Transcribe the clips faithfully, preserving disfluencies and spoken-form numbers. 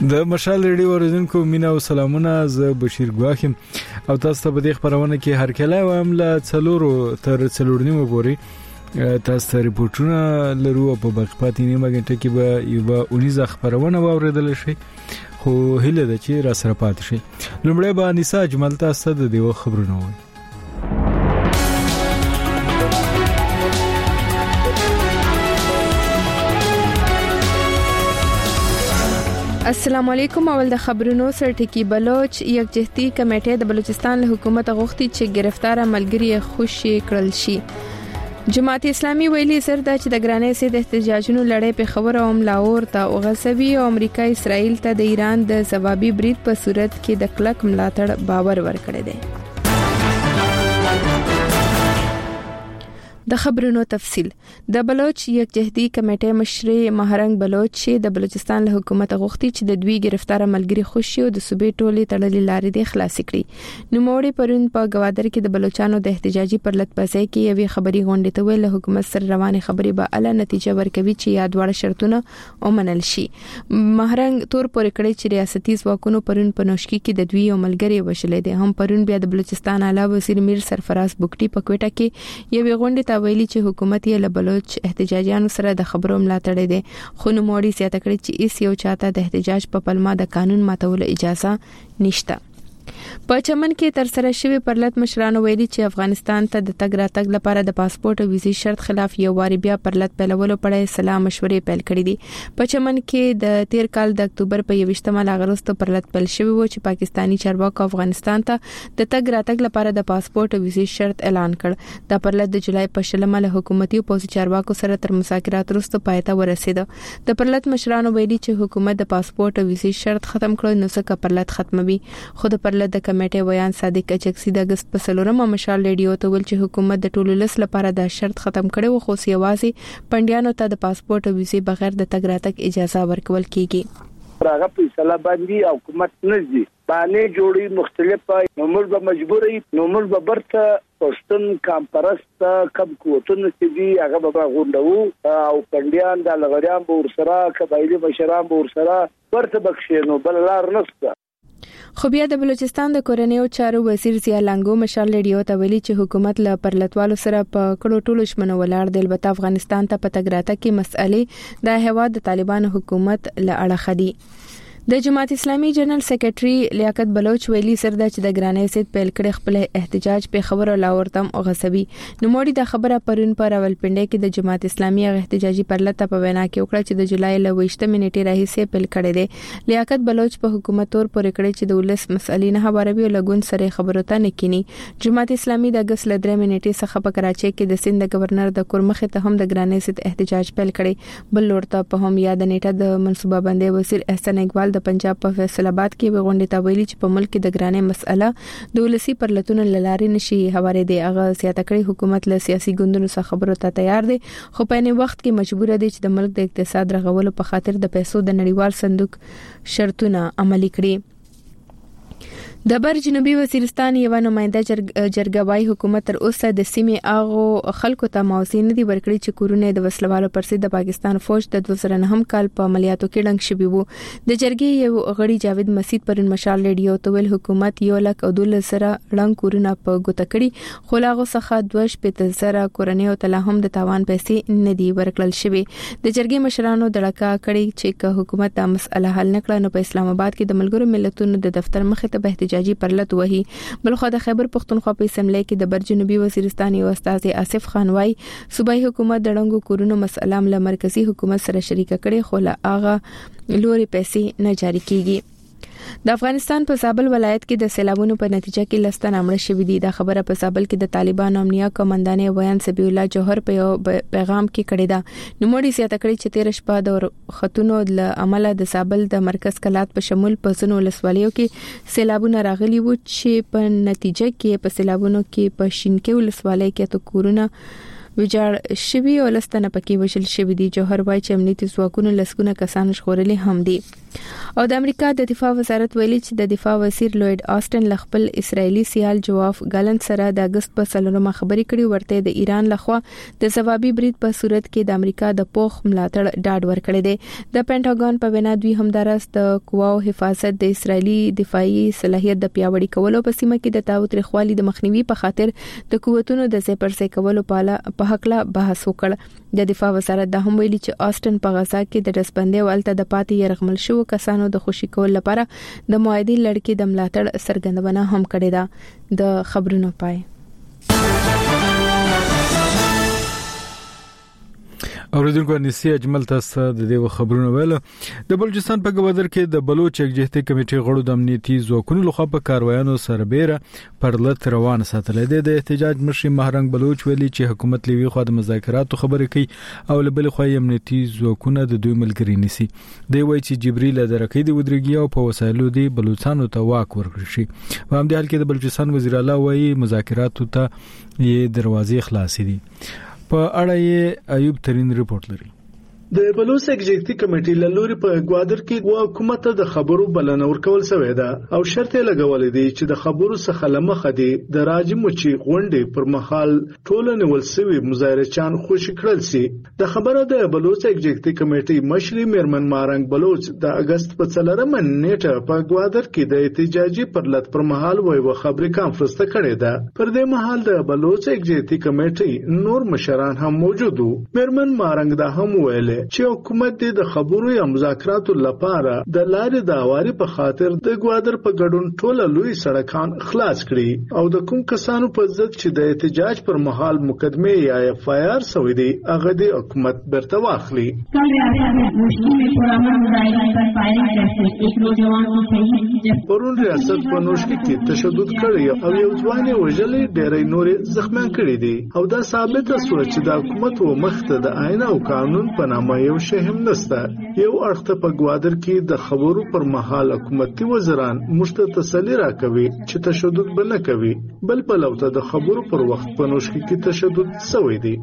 د مشال ریډیو اوریدونکو مینا او سلامونه، زه بشیر ګواخم او تاسو ته په دې خبرونه کې هر کله وایم لا څلورو تر څلورنیمو پورې تاسو ته ریپورتونه لرو په بقپاتې نیمه غنټه کې به یو اونیزه خبرونه واوریدل شي، خو هله د چې را سره پات شي. لومړی به انیسا اجمل تاسو ته د دې خبرونه وایي. السلام علیکم. اول د خبرونو سره ټکی بلوچ یکجهتي کمیټه د بلوچستان له حکومت غوښتي چې گرفتار ملګری خوشي کړل شي. جماعت اسلامي ویلي سر دا چې د ګرانۍ سید احتجاجونو لړۍ په خبره اوم لاهور ته او غصبي او امریکا اسرائیل ته د ایران د ځوابي برید په صورت کې د کلک ملاتړ باور ورکړی دی. د خبرونو تفصیل. د بلوچ یکجهتي کمیټه مشر مهرنګ بلوچ د بلوچستان له حکومت غوښتي چې د دوی گرفتار ملګری خوشي او د صوبې ټولې تړلې لارې د خلاص کړي. نو موړي پرون په گوادر کې د بلوچستانو د احتجاجي پرلط پسې کې یوې خبري غونډې ته ویل حکومت سره روانه خبري به اعلی نتیجه ورکوي چې یاد وړ شرطونه ومنل شي. مهرنګ تور پورې کړی چې ریاستي ځواکونو پرون په نوشکی کې د دوی یو ملګری وشلې دي. هم پرون بیا د بلوچستان اعلی وزیر میر سرفراز بوکټي په کوټه کې یوې غونډې ویلي چې حکومت یې له بلوچ احتجاجیانو سره د خبرو ملاتړ دی، خو نو موړي سیاته کړی چې ایس یو چاته د احتجاج په پلمه د قانون ماتولو اجازه نشته. په چمن کې تر سره شوی پرلط مشرانو ویلي چې افغانستان ته د تګ راتګ لپاره د پاسپورت او ویزې شرط خلاف یو واری بیا پرلط پیلولو پړې سلام مشورې پیل کړې دي. په چمن کې د تیر کال د اکتوبر په یوشتمه لاغرستو پرلط پیل شوی و چې پاکستانی چارواکو افغانستان ته د تګ راتګ لپاره د پاسپورت او ویزې شرط اعلان کړ. دا پرلط د جولای په شلمه له حکومتي او پولیسو چارواکو سره تر مذاکرات وروسته پایته ورسید. د پرلط مشرانو ویلي چې حکومت د پاسپورت او ویزې شرط ختم کړ نو څنګه پرلط ختموي. خو د پرلط د کمیټې ویان صادق اچکسي د اگست په سلورمه مشال ریډیو ته ول چې حکومت د ټولو لس لپاره د شرط ختم کړي و، خو سیوازي پندیانو ته د پاسپورت او ویزې بغیر د تګ راتګ اجازه ورکول کیږي. راغه په سلا باندې حکومت نزدي باندې جوړي مختلفه نومر به مجبوري نومر به برته پښتون کمپرست کب کوتون چې دی هغه به غونډو او پندیان د لغړیان به ورسره قبایلی مشران به ورسره ورته بخښینو بل لار نشته. خو بیا د بلوچستان د کورنیو چارو وزیر ضیا لنګو مشال ریډیو ته ویلي چې حکومت له پرلطوالو سره په کړو ټولو شمنو ولاړ دی. البته افغانستان ته په تګ راتګ کې مسئلې د هواد د طالبان حکومت له اړه خدي. د جماعت اسلامي جنرال سیکریټري لیاقت بلوچ ویلي سردا چې د ګرانۍ سید پیل کړي خپل احتجاج په خبرو لاور تم او غصبي. نو موړي د خبره پرون پر راولپنډي کې د جماعت اسلامي احتجاجي پرلطه په وینا کې وکړه چې د جولای ل ویشته منټي راهیسه پیل کړي دي. لیاقت بلوچ په حکومت تور پورې کړی چې د ولس مسئلې نه خبروي او لګون سره خبرو ته نه کینی. جماعت اسلامي د اگست ل درې منټي څخه په کراچي کې د سند گورنر د کورمخه ته هم د ګرانۍ سید احتجاج پیل کړي. بل لورته په هم یاد نیټه د منصوبه بندي وزیر احسان اقبال د پنجاب په فیصل آباد کې غونډه ته ویلي چې په ملک کې د ګرانۍ مسأله د ولسی پرلطونو لارې نشي هوارې دی. هغه سیاته کړی حکومت له سیاسي ګوندونو سره خبرو ته تیار دی، خو په نه وخت کې مجبور دی چې د ملک د اقتصاد رغولو په خاطر د پیسو د نړیوال صندوق شرطونه عملي کړي. د بر جنوبي وزیرستان یو نماینده جرګوي حکومت تر اوسه د سیمې اغو خلکو ته موضوع نه دی ورکړي چې کورونه د وسلوالو پر ضد د پاکستان فوج د دوه زره نهم کال په عملیاتو کې ډنګ شوی وو. د جرګې یو غړي جاوید مسید پرون مشال ریډیو ته ویل حکومت یو لک او دوه سره ډنګ کورونه په ګوته کړي، خو لاغه څخه دوه شپږ زره کورونه او تل هم د تاوان پیسې نه دی ورکړل شوی. د جرګې مشرانو دړکا کړي چې حکومت د مسله حل نکړه نو په اسلام آباد کې د ملګرو ملتونو د دفتر مخې ته به احتجاجي پرلط وهي. بلخو د خیبر پختونخوا په اسمبلی کې د بر جنوبي وزیرستان یو استاد آصف خان وای صوبایي حکومت د ډنګو کورونو مسله له مرکزی حکومت سره شریکه کړي، خو لا هغه لوري پیسې نه جاری کیږي. د افغانستان په زابل ولایت کې د سیلابونو په نتیجه کې لستن امر شوې دي. دا خبره په زابل کې د طالبان امنیه کمانډان ویان سبی الله جوهر په پیغام کې کړی دا. نو موړي سیاته کړی چې تیر شپه د خطونو له عمله د زابل د مرکز کلات په شمول په زنو لسوالیو کې سیلابونه راغلي وو چې په نتیجه کې په سیلابونو کې په شینکې ولسوالۍ کې تو کورونه ویجاړ شوی او لستنه پکې وشل شوی دي. جوهر وای چې امنیتي ځواکونو لسګونه کسان ژغورلي هم دي. او د امریکا د دفاع وزارت ویلي چې د دفاع وزیر لوید آسټن لخپل اسرایلی سیال جواف ګالن سره د اگست په څلورمه خبرې کړې ورته د ایران لخوا د ځوابي برید په صورت کې د امریکا د پوخ ملاتړ ډاډ ورکړی دی. د پینټاګون په وینا دوی همدارس د قواو حفاظت د اسرایلی دفاعي صلاحیت د پیاوړي کولو په سیمه کې د تاوتر خوالي د مخنیوي په خاطر د قوتونو د ځای پر ځای کولو په حق لا بحث وکړ. د دفاع وزارت د هم ویلي چې آسټن په غزا کې د رسبندې والته د پاتې يرغمل شو کسانو د خوشي کول لپاره د معاهدې لړکې د ملاتړ څرګندونه هم کړې ده. د خبرونو پای اوریدونکو انیسی اجمل تاسو د دې خبرونو ویل. د بلوچستان په گوادر کې د بلوچ یکجهتي کمیټې غړو د امنیتي ځواکونو لخوا په کاروایانو سربېره پرلط روان ساتلې ده. د احتجاج مشر مهرنګ بلوچ ویلي چې حکومت لوي خو د مذاکراتو خبرې کوي او لبل خو امنیتي ځواکونه د دوی ملګری نسی. دی وایي چې جبريل درکې د ودرګي او په وسایلو دی بلوچستانو ته واک ورکړي شي. په همدې حال کې د بلوچستان وزیر اعلی وایي مذاکراتو ته یې دروازې خلاصې دي. په اړه یې ایوب ترين رپورت لري. د بلوچ ایگزیکټیو کمیټې له لوري په گوادر کې حکومت ته د خبرو بلنه ورکول شوې ده او شرط یې لګولې دي چې د خبرو څخه لمخه دي د راجموچي غونډې پر مهال ټول نیول شوی مظاهرچان خوشی کړل سي. د خبره د بلوچ ایگزیکټیو کمیټې مشر میرمن مارنګ بلوچ د اگست په څلورمه نیټه په گوادر کې د احتجاجي پرلط پر مهال وایي خبري کانفرنس ته کړې ده. پر دې مهال د بلوچ ایگزیکټیو کمیټې نور مشران هم موجود وو. میرمن مارنګ دا هم ویل چې حکومت د خبرو یا مذاکراتو لپاره د لارې د اواري په خاطر د گوادر په ګډون ټوله لوی سړکان خلاص کړي او د کوم کسانو په ضد چې د احتجاج پر مهال مقدمه یا اف آی آر سوي دي هغه د حکومت برته واخلي. پرون ریاست په نوشکی کې تشدد کړی او یو ځوان یې وژلې ډېرې نورې زخمیان کړي دي او دا ثابته شوه چې د حکومت و مخته د آئین او قانون په نامه یو شی هم نشته. یو اړخ په گوادر کې د خبرو پر مهال حکومتي وزیران مشته تسلی راکوي چې تشدد به نه کوي بل په لوته د خبرو پر وخت په نوشکی کې تشدد شوی دی.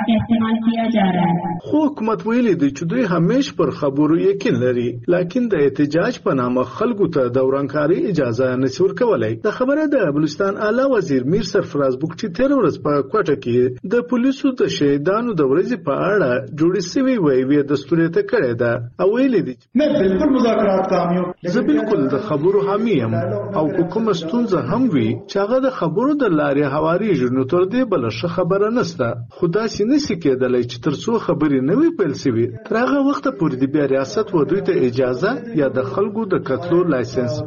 خو حکومت ویلي دی چې دوی همیشه پر خبرو یقین لري لکن د احتجاج په نامه خلکو ته د ورانکاري اجازه نشي ورکولای. د خبره د بلوچستان اعلی وزیر میر سرفراز بوکچی تیر ورځ په کوټه کې د پولیسو د شهیدانو د ورځې په اړه جوړې سوي وی دستوري ته کړی ده او ویلي دي نه بالکل مذاکرات کامیاب زه بالکل د خبرو حامی یم او کومه ستونزه هم وي چې هغه د خبرو د لارې حواري نو تر دې بل څه خبره نشته. خدا سي نسی کېدلای چې تر څو خبرې نه وي پیل شوی تر هغه وخت پورې د بیا ریاست و دوی ته اجازه یا د خلکو د قتلو لایسنس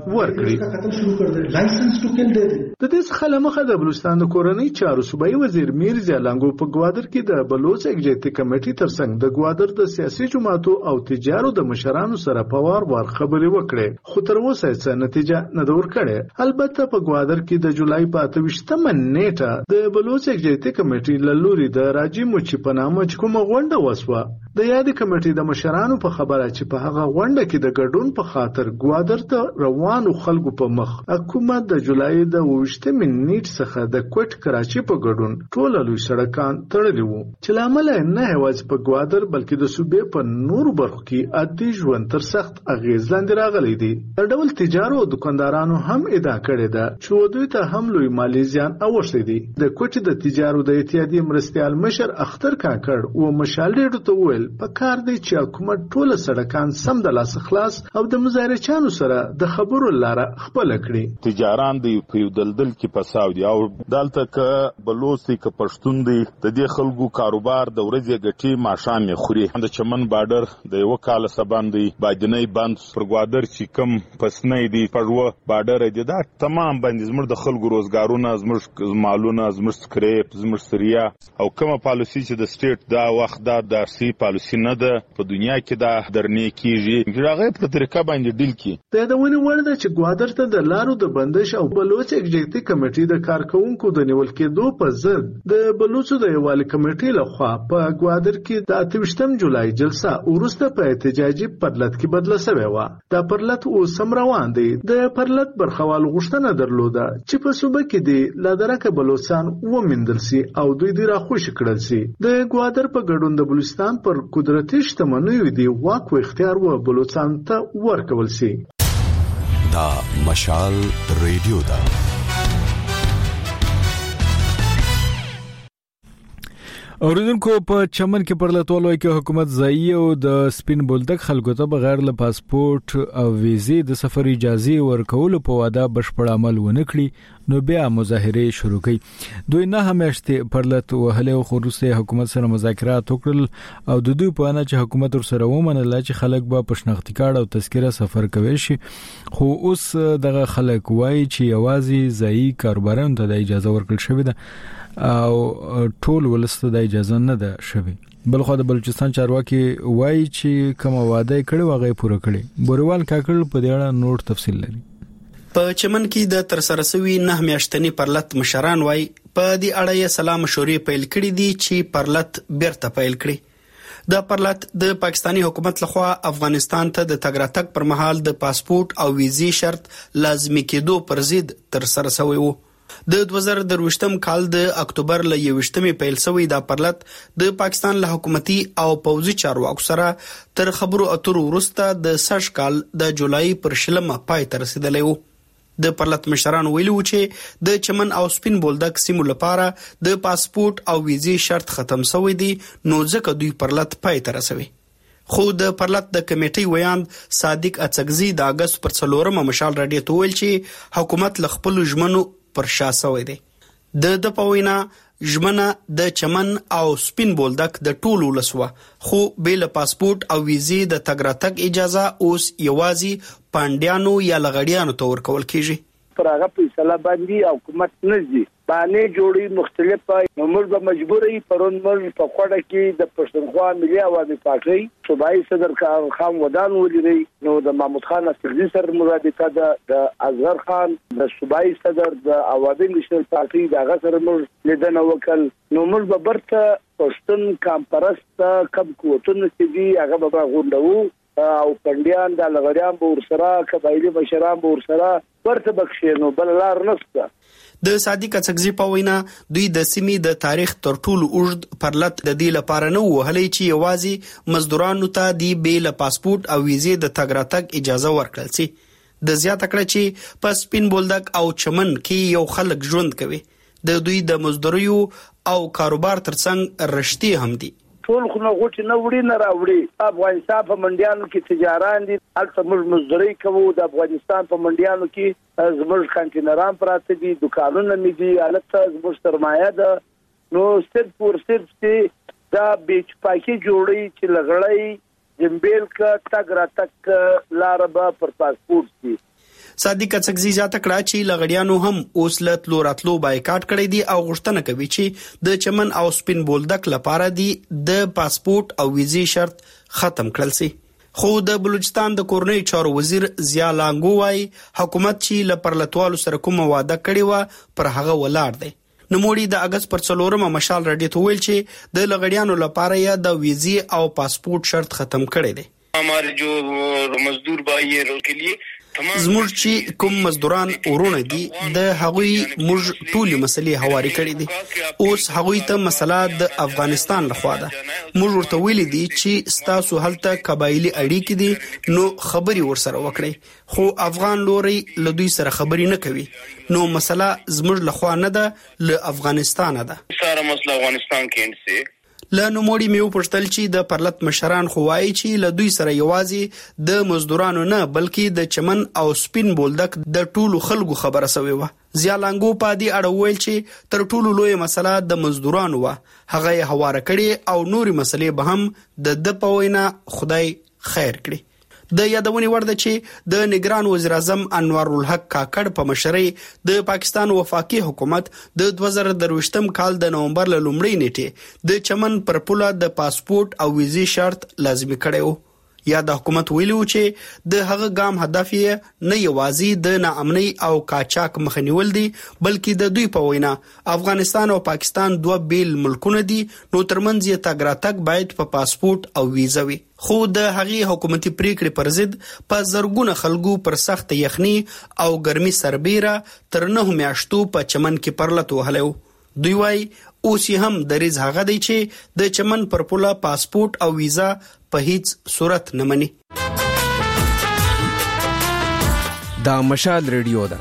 ورکړي. لایسنس ټو کل دی. د دې څخه لمخه د بلوچستان د کورنۍ چارو صوبایي وزیر میر زیالانګو په گوادر کې د بلوچ ایگزیکټیو کمیټې ترڅنګ د گوادر د سیاسي جماعتو او تجارو د مشرانو سره په وار وار خبرې وکړې خو تر اوسه څه نتیجه نه ده ورکړې. البته په گوادر کې د جولای په اته ویشتمه نیټه د بلوچ ایگزیکټیو کمیټې له لوري د راجی موچی په نامه کومه غونډه وسوه. د یادې کمیټې د مشرانو په خبره چې په هغه غونډه کې د ګډون په خاطر گوادر ته روانو خلکو په مخ حکومت د جولای د اوویشتمې نیټ څخه د کوټ کراچي په ګډون ټول لوی سړکان تړلي وو چې لامل نه یوازې په گوادر بلکې د صوبې په نورو برخو کې عادي ژوند تر سخت اغیز لاندې راغلی دی. د ډول تجارو او دکاندارانو هم ادعا کړې ده چې دوی ته هم لوی مالی زیان اوښتی دی. د کوټې د تجارو د اتحادیې مرستیال مشر اختر کاکړ او مشال ډېر ته ویل په کار دی چې حکومت ټول سړکان سم د لاس خلاص او د مظاهرچانو سره د خبرو لاره خپل کړي. تجاران دی په دلدل کې پساو دي او دالته ک بلوسي ک پښتون دی د دې خلکو کاروبار د ورځې ګټي ماشامې خوري. د چمن بارډر د یو کال سباندي باجنې بند پر گوادر چې کم پسنې دی پړو بارډر دی دا تمام باندې زموږ د خلکو روزګارونه زموږ مالونه زموږ سکریپ زموږ سریا او کومه پالیسي چې د سټیټ دا وخت دا دارسي پالیسي نه ده په دنیا کې دا درنې کیږي هغه په طریقه باندې ډیل کی. د یادونې وړ ده چې گوادر ته د لارو د بندش او بلوچ ایگزیکټیو کمیټې د کارکونکو د نیول کېدو په ضد د بلوچو د یووالي کمیټې لخوا په گوادر کې د اته ویشتم جولای جلسه ورسته په احتجاجي پرلط کې بدله شوې وه. دا پرلط اوس هم روان دی. د پرلط برخوال غوښتنه درلوده چې په صوبه کې دی لا درکه بلوچستان ومندل سي او دوی دی راخوشي کړل سي. د گوادر په ګډون د بلوچستان پر پر قدرتي شتمنیو دی واک او اختیار و بلوچستان ته ورکول شي. دا مشال ریډیو دا اوریدونکو په چمن کې پرلتوالوي کې حکومت ځایي او د سپین بولدک خلکو ته بغیر له پاسپورت او ویزې د سفر اجازه ورکول په واده بشپړ عمل ونکړي نو بیا مظاهره شروع کړي. دوی نه همیشته پرلت وهله او خروسه حکومت سره مذاکرات وکړل او د دوی په اړه چې حکومت ورسره ومنل چې خلک به پښناختی کارت او تذکره سفر کوي شي، خو اوس دغه خلک وایي چې یوازې ځایي کاروبارانو ته د اجازه ورکړل شوې ده او ټول ولسته د اجازه نه ده شوې. بلخو د بلوچستان چارواکي وایي چې کوم وعده کړي واغې پوره کړي. بوروال کاکړ په دې اړه نور تفصیل لري. په چمن کې د ترسرسوي نه میاشتنی پرلت مشران وایي په دې اړه یې سلام مشورې پیل کړې دي چې پرلت بیرته پیل کړي. د پرلت د پاکستانی حکومت لخوا افغانستان ته د تګ راتګ پر مهال د پاسپورت او ویزې شرط لازمي کېدو پر ضد ترسرسوي وو. د دوه زره درویشتم کال د اکتوبر ل یوشتمې پیل شوی دا پرلت د پاکستان له حکومتي او پوځي چارواکو سره تر خبرو اترو وروسته د سږ کال د جولای پر شلمه پای ته رسیدلی و. د پرلت مشران ویلي و چې د چمن او سپین بولدک سیمو لپاره د پاسپورت او ویزې شرط ختم شوی دی نو ځکه دوی پرلت پای ته رسوي. خو د پرلت د کمیټې ویاند صادق اڅکزي د اگست پر څلورمه مشال راډیو ته ویل چې حکومت ل خپل ژمنو پر شاسوي دی. د د پوینا ژمنه د چمن او سپین بولدک د ټولو لسوه، خو بیل پاسپورت او ویزې د تګ راتګ اجازه اوس یوازې پاندیانو یا لغړیانو ته ورکول کیږي. پر هغه فیصله باندې حکومت نزدي باندې جوړي مختلف نمبر به مجبوري پرون مر په خوړه کې د پښتونخوا ملي عوامي پارټي صوبایي صدر خان ودان ولري نو د محمود خان استقلی سره مرادته ده د اصغر خان د صوبایي صدر د عوامي نشنل پارټي دغه سره مر لیدنه وکړ نو مر به برته پښتون کانفرنس کب کوتونه چې هغه به غونډو او پندیان د لغړیان به ورسره قبایلی مشران به ورسره ورته بخښینو بل لار نشته. د صادق اڅکزي په وینا دوی د سیمې د تاریخ تر ټولو اوږد پرلت د دې لپاره نه وهلي چې یوازې مزدورانو ته دی بیل پاسپورت او ویزې د تګ راتګ اجازه ورکړل شي. د زیاته کړه چې په سپین بولدک او چمن کې یو خلک ژوند کوي، د دوی د مزدوریو او کاروبار ترڅنګ رشتي هم دي. ټول خو نه غوټ نه وړي نه راوړي. افغانستان په منډیانو کې تجاران دي، البته موږ مزدوري کوو. د افغانستان په منډیانو کې زموږ کانټینران پراته دي، دکانونه مې دي، البته زموږ سرمایه ده. نو صرف ور صرف چې دا بیچ پاکي جوړي چې لغړی جنبیل کا تګ راتګ لاربا پر پاسپورت دي. صادق اڅکزي ځاته کړه چې لغړیانو هم اوس لت لوراتلو بایکاټ کړی دي او غوښتنه کوي چې د چمن او سپین بولدک لپاره دي د پاسپورت او ویزې شرط ختم کړل شي. خو د بلوچستان د کورنۍ چارو وزیر ضیا لانګو وايي حکومت چې لپرلتوالو سره کوم وعده کړی و پر هغه ولاړ دی. نموړي د اگست پر څلورمه مشال راډیو ته ویل چې د لغړیانو لپاره یا د ویزې او پاسپورت شرط ختم کړی دی. हमारे जो मजदूर भाई हैं के लिए زموږ چې کوم مزدوران ورونه دي د هغوی موږ ټولې مسلې هواري کړې دي. اوس هغوی ته مسله د افغانستان لخوا ده. موږ ورته ویلي دي چې ستاسو هلته قبایلی اړیکې دي نو خبري ورسره وکړي، خو افغان لوري له دوی سره خبري نه کوي. نو مسله زموږ لخوا نه ده، له افغانستان ده. ساره مسله افغانستان کې انسه له نوموړي مې وپوښتل چې د پرلت مشران خو وایي چې له دوی سره یوازې د مزدورانو نه بلکې د چمن او سپین بولدک د ټولو خلکو خبره شوې وه. ضیا لانګو په دې اړه ویل چې تر ټولو لوی مسله د مزدورانو وه، هغه یې هواره کړې او نورې مسلې به هم د د په وینا خدای خیر کړي. د یادونې وړ ده چې د نگران وزیر اعظم انوار الحق کاکړ په مشرۍ د پاکستان وفاقي حکومت د دوه زره درویشتم کال د نومبر له لومړۍ نیټې د چمن پر پوله د پاسپورت او ویزې شرط لازمي کړی و. یا د حکومت ویلو چې د هغه ګام هدف یې نه یوازې د ناامنۍ او قاچاق مخنیول دي بلکې د دوی په وینا افغانستان او پاکستان دوه بیل ملکونه دي، نو ترمنځ یې تګ راتګ باید په پاسپورت او ویزه وي. خو د هغې حکومتي پریکړې پر ضد په زرګونه خلکو پر سخت یخني او ګرمي سربیره تر نه میاشتو په چمن کې پرلت وهلی و. دوی وايي اوس هم دریز هغه دی چې د چمن پر پوله پاسپورت او ویزا په هیڅ صورت نه مني. دا مشال ریډیو ده.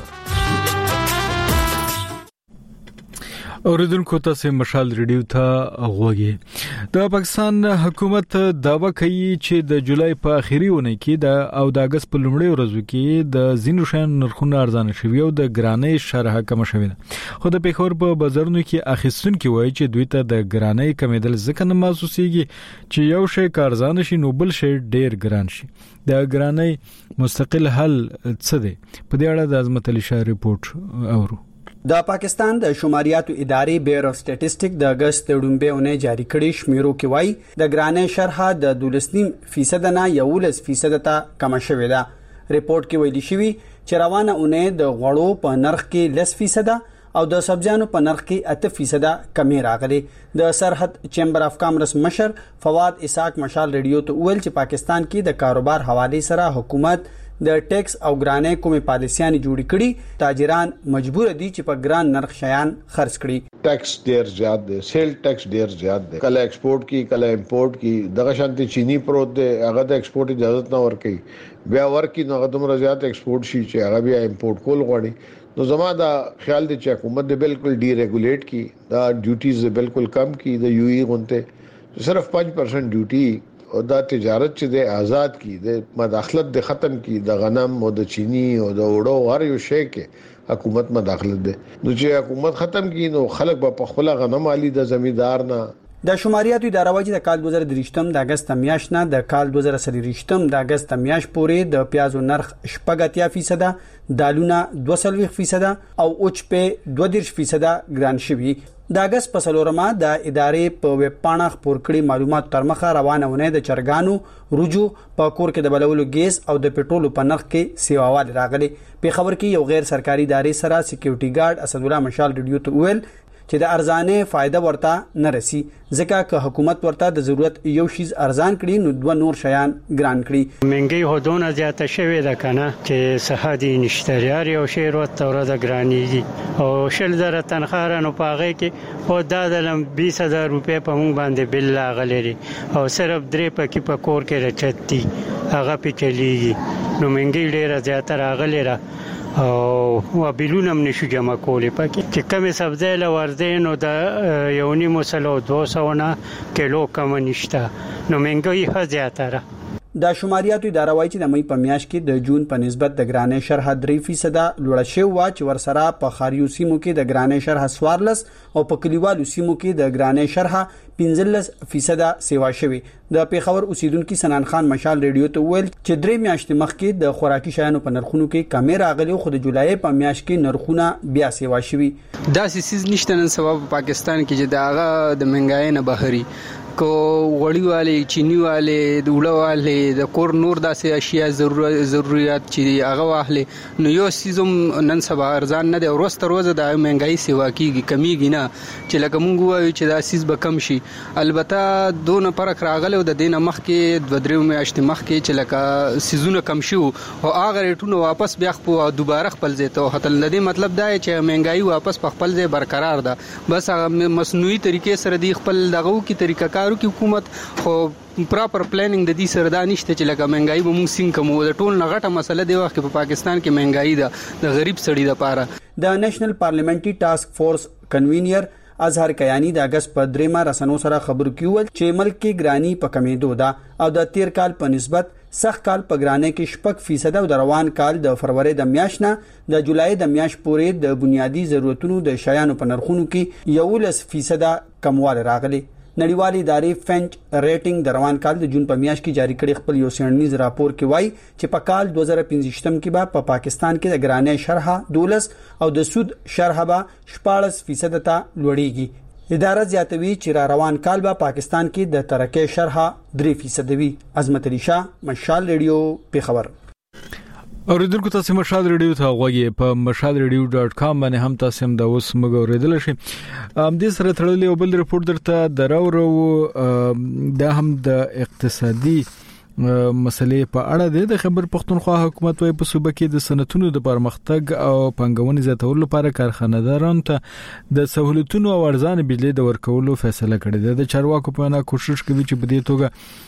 اوریدونکو تاسو مشال ریډیو ته غوږی. د پاکستان حکومت داوا کوي چې د جولای په اخیری ونه کې د او د اگست په لومړۍ ورځو کې د زینو شان نرخونه ارزانه شوي او د ګرانۍ شرح کم شوي. خو د پیښور په بازارونو کې اخیستونکو وایي چې دوی ته د ګرانۍ کمیدل ځکه نه محسوسيږي چې یو شی کارزانه شي نو بل شی ډیر ګران شي. د ګرانۍ مستقل حل څه دی؟ په دې اړه د عظمت علي شاه ریپورت اورو. د پاکستان د شماریاتو ادارې بیورو سټټیسټیک د اگست لومبه اونۍ جاری کړي شمیرو کې وایي د ګرانۍ شرح د دوولس نیم فیصد نه یولس فیصد ته کم شوې ده. ریپورت کې ویل شوی چې روانه اونۍ د غوړو په نرخ کې لس فیصد او د سبزیانو په نرخ کې اته فیصد کمی راغلي. د سرحد چیمبر اف کامرس مشر فواد اسحاق مشال ریډیو ته ویل چې پاکستان کې د کاروبار حواله سره حکومت د ټیکس او ګرانۍ کومې پالیسیانې جوړې کړي تاجران مجبور دي چې په ګران نرخ شیان خرڅ کړي. ټیکس ډیر زیات دی، سیل ټیکس ډیر زیات دی، کله ایکسپورت کی کله امپورت کی. دغه شانتي چینی پروت دی، هغه د ایکسپورت اجازه نه ورکړي، بیا ورکړي نو هغه دومره زیات ایکسپورت شي چې هغه بیا امپورت کول غواړي. نو زما دا خیال دی چې حکومت دې بالکل ډی ریګولیټ کی، دا ډیوټیز بالکل کم کی. د یو ای غونته صرف پنځه پرسنټ ډیوټي او دا تجارت چې د آزاد کی، د مداخلت د ختم کی، د غنم او د چینی او د وړو هر یو شی کې حکومت مداخلت ده. نو چې حکومت ختم کی نو خلک به په خپل غنم علي د زمیدار نه. د شماریاتو اداره وايي د کال دوه زره درې د اگست میاشت نه د کال دوه زره څلور د اگست میاشت پورې د پیازو نرخ شپږ اتیا فیصد، دالونه دوه سلويخ فیصد او اوچ په دوه دیرش فیصد ګران شوي. د اگست په څلورمه د ادارې په ویب پاڼه خپور کړي معلومات تر مخه روانه ونه د چرګانو رجو په کور کې د بلولو ګیس او د پټرولو په نرخ کې سیواوال راغلي. په خبر کې یو غیر سرکاري ادارې سره سکیورټي ګارد اسد الله مشال ریډیو ته ویل چې د ارزانه فائدہ ورته نه رسی، ځکه که حکومت ورته د ضرورت یو شیز ارزان کړي نو دوه نور شیان ګران کړي. منګي هودونه زیاته شوې ده کنه چې صحادي نشتریار یو شی ورته ورته ګرانیږي او شل زره تنخواه نو پاغه کې او دادلم بیس هزار روپے په مونږ باندې بل لاغلري او صرف درې پکې په کور کې رچتي هغه په چلیږي. نو منګي ډیره زیاته راغلی را او وبلونم نشو جمع کولې پکې چې کمې سبزی لورځي نو د یو نیمو سلو دوه سوه نه کیلو کم نشته نو منګي ښه زیاته ده. د شماریاتو اداره وايي چې د مې په میاشت کې د جون په نسبت د ګرانۍ شرح درې فیصد لوړه شوې و چې ورسره په خاریو سیمو کې د ګرانۍ شرح څوارلس او په کلیوالو سیمو کې د ګرانۍ شرح پنځلس فیصد سیوا شوې. د پیښور اوسیدونکو سنان خان مشال ریډیو ته ویل چې درې میاشتې مخکې د خوراکي شیانو په نرخونو کې کمی راغلي خو د جولای په میاشت کې نرخونه بیا سیوا شوي. دا سیس نشته نن سبا په پاکستان کې چې داغه د منګای نه بهري کو وړي والے چینی والے دوړه والے د کور نور داسې اشیاء ضرورت چې هغه واهله نو یو سیزم نن سبا ارزان نه دی ورسته روزه د مهنګای سیوا کیږي کمیږي نه چې لکه مونږ وایو چې دا سیز به کم شي. البته دون فرق راغله د دینه مخ کې د درو میاشتې مخ کې چې لکه سیزونه کم شو او هغه ریټونه واپس بیا خپل دوباره خپل ځای ته هتل لدی. مطلب دا چې مهنګای واپس په خپل ځای برقرار ده، بس هغه مصنوعي طریقې سره دی خپل دغه کی طریقه کارو کی حکومت خو پراپر پلانینګ د دې سره دا نشته چې لکه مهنګای به مونږ سین کومو. د ټول نغټه مسله دی وخت په پاکستان کې مهنګای ده د غریب سړي لپاره. د نېشنل پارلیمنټري ټاسک فورس کنوینر اظهر کیانی د اگست په دریمه رسنو سره خبرو کیول چې ملک کې ګرانی په کمیدو ده او د تیر کال په نسبت سخت کال په ګرانۍ کې شپږ فیصد او د روان کال د فروری د میاشت نه د جولای د میاشت پورې د بنیادی ضرورتونو د شیانو په نرخونو کې یولس فیصد کمواله راغلی. نړیوالې ادارې فنچ ریټینګ د روان کال د جون په میاشت کې جاری کړي خپل یو سیړنیز راپور کې وایي چې په کال دوه زره پنځه کې به په پاکستان کې د ګرانۍ شرح دولس او د سود شرح به شپاړس فیصد ته لوړیږي. اداره زیاتوي چې را روان کال به پاکستان کې د ترکه شرح درې فیصد وي. عظمت علي شاه مشال ریډیو پیښور. اوریدونکو تاسو مشال ریډیو ته غوږی په مشال ریډیو ډاټ کام باندې هم تاسو هم دا اوس موږ اوریدل شي. ام دې سره تړلې او بل ریپورت درته دراو د هم د اقتصادي مسلې په اړه د خیبر پختونخوا حکومت وايي په صوبه کې د صنعتونو د پرمختګ او پنګونې زیاتولو لپاره کارخانه‌دارانو ته د سہولتونو او ارزان بجلی د ورکولو فیصله کړې ده. د چارواکو په اړه کوشش کوي چې په دې توګه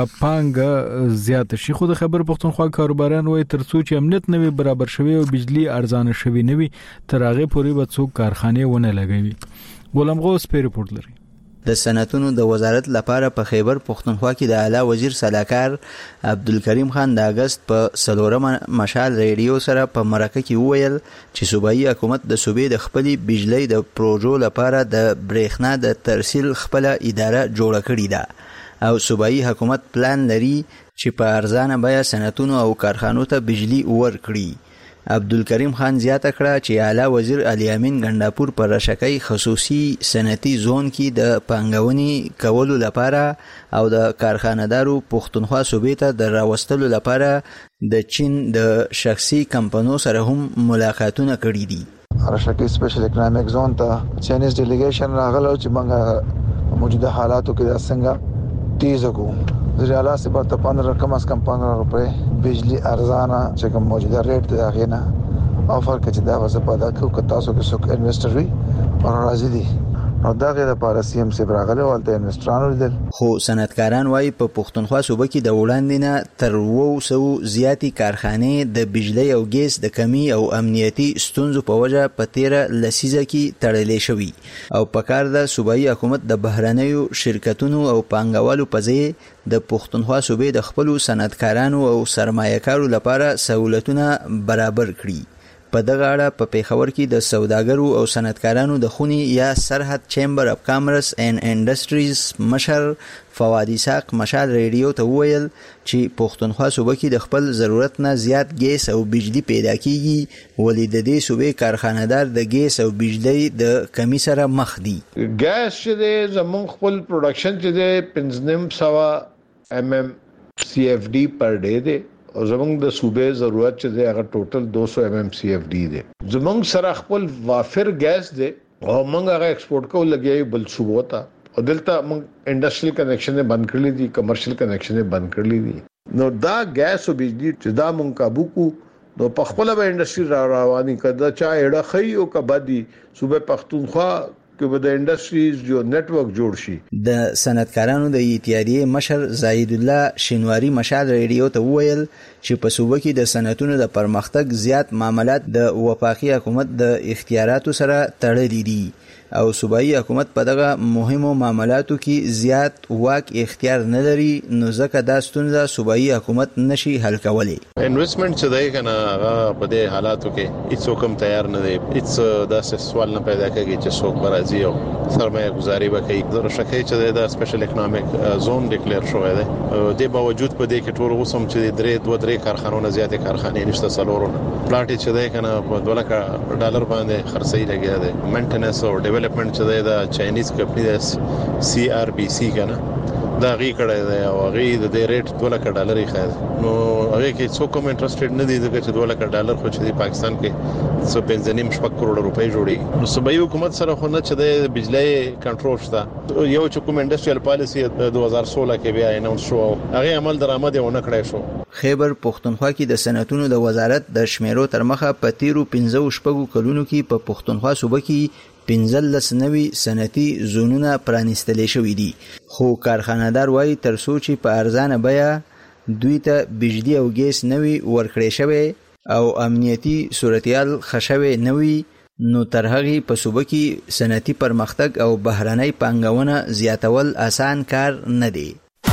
پانګه زیات شي. خو د خیبر پختونخوا کاروباران وايي ترڅو چې امنیت نوي برابر شوي او بجلی ارزانه شوي نوي تر هغه پورې به څوک کارخانه ونه لګوي. غلام غوث په ریپورت لري. د صنعتونو د وزارت لپاره په خیبر پختونخوا کې د اعلی وزیر سلاکار عبدالکریم خان د اگست په سلورم مشال ریډیو سره په مرکه کې وویل چې صوبایي حکومت د صوبې د خپلې بجلی د پروژو لپاره د برېښنا د ترسیل خپل اداره جوړه کړې ده او صوبایي حکومت پلان لري چې په ارزانه بیه صنعتونو او کارخانو ته بجلی ورکړي. عبدالکریم خان زیاته کړه چې اعلی وزیر علي امین ګنداپور پر رشکای خصوصي صنعتي زون کې د پنګونې کولو لپاره او د کارخانه‌دارو پښتونخوا صوبې ته د راوستلو لپاره د چین د شخصي کمپنیو سره هم ملاقاتونه کړي دي. رشکای سپیشل اکونومیک زون ته چاینیز ډیلیګیشن راغلو چې موږ موجوده حالاتو کې د څنګه تیز کو زریالا سے بات پندرہ کم از کم پندرہ روپے بجلی ارزانہ چې کوم موجوده ریټ دی هغه نه افر کې چې دا وسه پیدا کو که تاسو کې څوک انویسټر وي او راځي دي نو دا غیر لپاره سی ام سی براغله ولته انویسټرانو لیدل. خو صنعتکاران وايي په پښتونخوا صوبه کې د وړاندې نه تر وو سو زیاتی کارخانې د بجلی او ګیس د کمی او امنیتي ستونزو په وجه په تیره لسیزه کې تړلې شوی او په کار د صوبایي حکومت د بهرنیو شرکتونو او پانګوالو په ځای د پښتونخوا صوبې د خپل صنعتکارانو او سرمایه‌کارو لپاره سہولتونه برابر کړي. په دغه اړه په پیښور کې د سوداګرو او صنعتکارانو د خونی یا سرحد چیمبر اف کامرس اینڈ انډستریز مشر فواد اسحاق مشال ریډیو ته وویل چې پښتونخوا صوبه کې د خپل ضرورت نه زیات ګیس او بجلی پیدا کیږي ولې د دې صوبې کارخانه‌دار د ګیس او بجلی د کمی سره مخ دي. ګیس چې زمون خپل پروډکشن چې د پنځنیم سوا ایم ایم سی اف ډي پر ډے دی او زمونږ د صوبې ضرورت چې دی هغه ټوټل دو سو ایم ایم سی اف ډي دی. زمونږ سره خپل وافر ګیس دی او موږ هغه ایکسپورټ کوو لګیای بل صوبو ته او دلته موږ انډستریل کنیکشن بند کړل دي کمرشل کنیکشن بند کړل دي. نو دا ګیس او بجلی چې دا موږ قابو کو نو په خپل به انډستری را رواني کړه چا اړه خي او کبدي صوبې پښتونخوا کې به د انډستریز جو نتورک جوړ شي. د صنعتکارانو د اتحادیې مشر زاهد الله شینواری مشال ریډیو ته وویل چې په صوبه کې د صنعتونو د پرمختګ زیات معاملات د وفاقي حکومت د اختیاراتو سره تړلي دي او صوبایي حکومت په دغه مهمو معاملاتو کې زیات واک اختیار نه لري نو ځکه دا ستونزه صوبایي حکومت نشي حل کولی. انویسټمنټ چې دی کنه هغه په دې حالاتو کې هیڅ کوم تیار نه دی. هیڅ داسې سوال نه پیدا کېږي چې څوک راځي او سرمایه گذاري وکړي. د رشکای چې د سپیشل اکونومیک زون ډیکلیئر شوی دی د باوجود په دې کې ټول اوسم چې درې دوه درې کارخانو زیاتې کارخانې نشته سلورونه پلاټ چې دی کنه په دوه لک ډالر باندې خرڅي لګیا دی. مینټیننس او ډیولپمنٹ چې دی د چاینیز کمپنی د سی آر بی سی کنه دا غي کړه دی او غي د دې ریټ دوه لک ډالر یې خاص نو هغه کې څوک هم انټرېستډ نه دي ځکه چې دوه لک ډالر خو چې د پاکستان کې څو پنځه نیم شپږ کروڑ روپۍ جوړي. نو صوبایي حکومت سره خو نه چې د بجلی کنټرول شته یو چې کوم انډستریال پالیسی د دوه هزار سولہ کې بیا اناونس شو هغه عمل درآمد یې ونه کړی شو. خیبر پښتونخوا کې د صنعتونو د وزارت د شمیرو تر مخه په تیرو پنځه شپږو کلونو کې په پښتونخوا صوبه کې پنځلس نوي صنعتي زونونه پرانیستل شوي دي خو کارخانه‌دار وايي تر څو چې په ارزانه بیه دوی ته بجلی او ګیس نوي ورکړې شوی او امنیتي صورتحال خښوي نوي نو تر هغې په صوبه کې صنعتي پرمختګ او بهرنۍ پانګونه زیاتول آسان کار نه دی.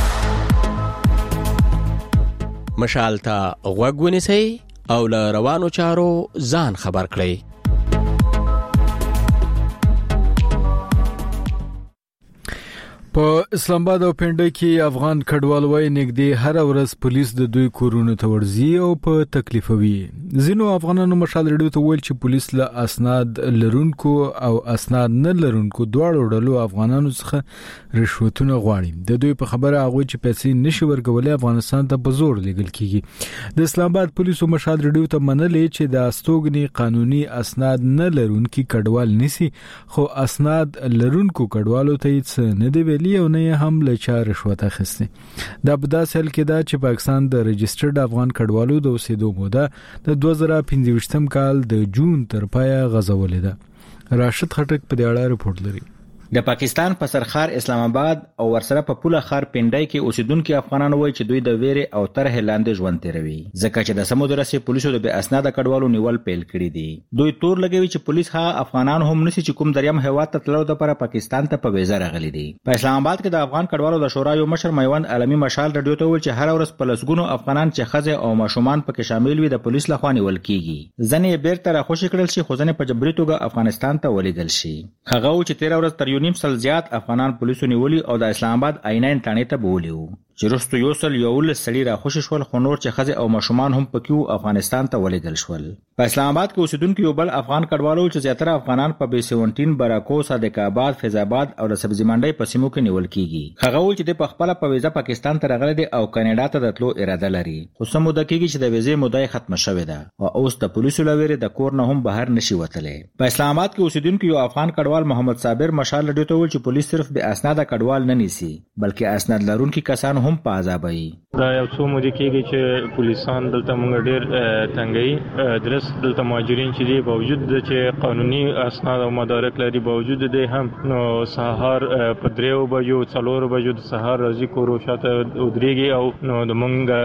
مشال ته غوږ ونیسئ او له روانو چارو ځان خبر کړئ. په اسلام آباد او پنډه کې افغان کډوال وای نګدي هر ورځ پولیس د دوی کورونو ته ورځي او په تکلیفوي. ځینو افغانانو مشال ریډیو ته ویل چې پولیس له اسناد لرونکو او اسناد نه لرونکو دواړو ډلو افغانانو څخه رشوتونه غواړي. د دوی په خبره هغه چې پیسې نشي ورکولای افغانستان ته په زور لګل کیږي. د اسلام آباد پولیسو مشال ریډیو ته منلې چې د استوګنی قانوني اسناد نه لرونکي کډوال نسی خو اسناد لرونکو کډوالو ته هیڅ نه دی تبادلې او نه هم له چا رشوت اخیسته. دا په داسې حال کې دا چې پاکستان د رجسټرډ افغان کډوالو د اوسېدو موده د دوه زره پنځه ویشتم کال د جون تر پایه غځولې ده. راشد خټک په دې اړه رپورټ لري. د پاکستان په سرخار اسلام آباد او ورسره په پوله خار پنډای کې اوسیدونکو افغانانو وایي چې دوی د ویرې او طرح لاندې ژوند تیروي ځکه چې د سمودرسي پولیسو د بې اسناده کډوالو نیول پیل کړی دي. دوی تور لګوي چې پولیس ها افغانان هم نسی چې کوم دریم هیواد ته تلو د لپاره پاکستان ته په ویزه راغلي دي. په اسلام آباد کې د افغان کډوالو د شورا یو مشر میوند علمي مشال رادیو ته ویل چې هر ورځ په لسګونو افغانان چې خزه او ماشومان پکې شامل وي د پولیس لخوا نیول کیږي. ځنې بیرته راخوشي کړل شي خو ځنې په جبري توګه افغانستان ته ولیدل شي. هغه چې تیر ورځ تر یو نیم سل زیات افغانان پولیسو نیولي او د اسلام آباد عینین تانې ته بولی وو چې رستو یو سل یو ول سړي را خوشی شول خو نور چې خزه او ماشومان هم پکې افغانستان ته ولیدل شول. په اسلام آباد کې اوسیدونکو یو بل افغان کډوالو چې زیاتره افغانان په بي سبعتر براکو صادق آباد فیض آباد او د سبزی منډي په سیمو کې نیول کیږي. هغه ول چې د خپل په ویزه پاکستان ته راغلي دي او کاناډا ته تلو اراده لري خو سمو د کېږي چې د ویزې مدعا ختم شوه ده او اوس د پولیسو لوري د کور نه هم بهر نشي وتلې. په اسلام آباد کې اوسیدونکو یو افغان کډوال محمد صابر مشال لډو ته ول چې پولیس صرف به اسناد کډوال نه نیسي بلکې اسناد لرونکو کسان هم په عذابوي. دا یو څو مودې کېږي چې پولیسان دلته موږ ډېر تنګي درس دلته مهاجرین چې دی باوجود د چې قانوني اسناد او مدارک لري باوجود د هم نو سهار په دریو بجو څلور بجو د سهار راځي کورو شاته ودرېږي او نو د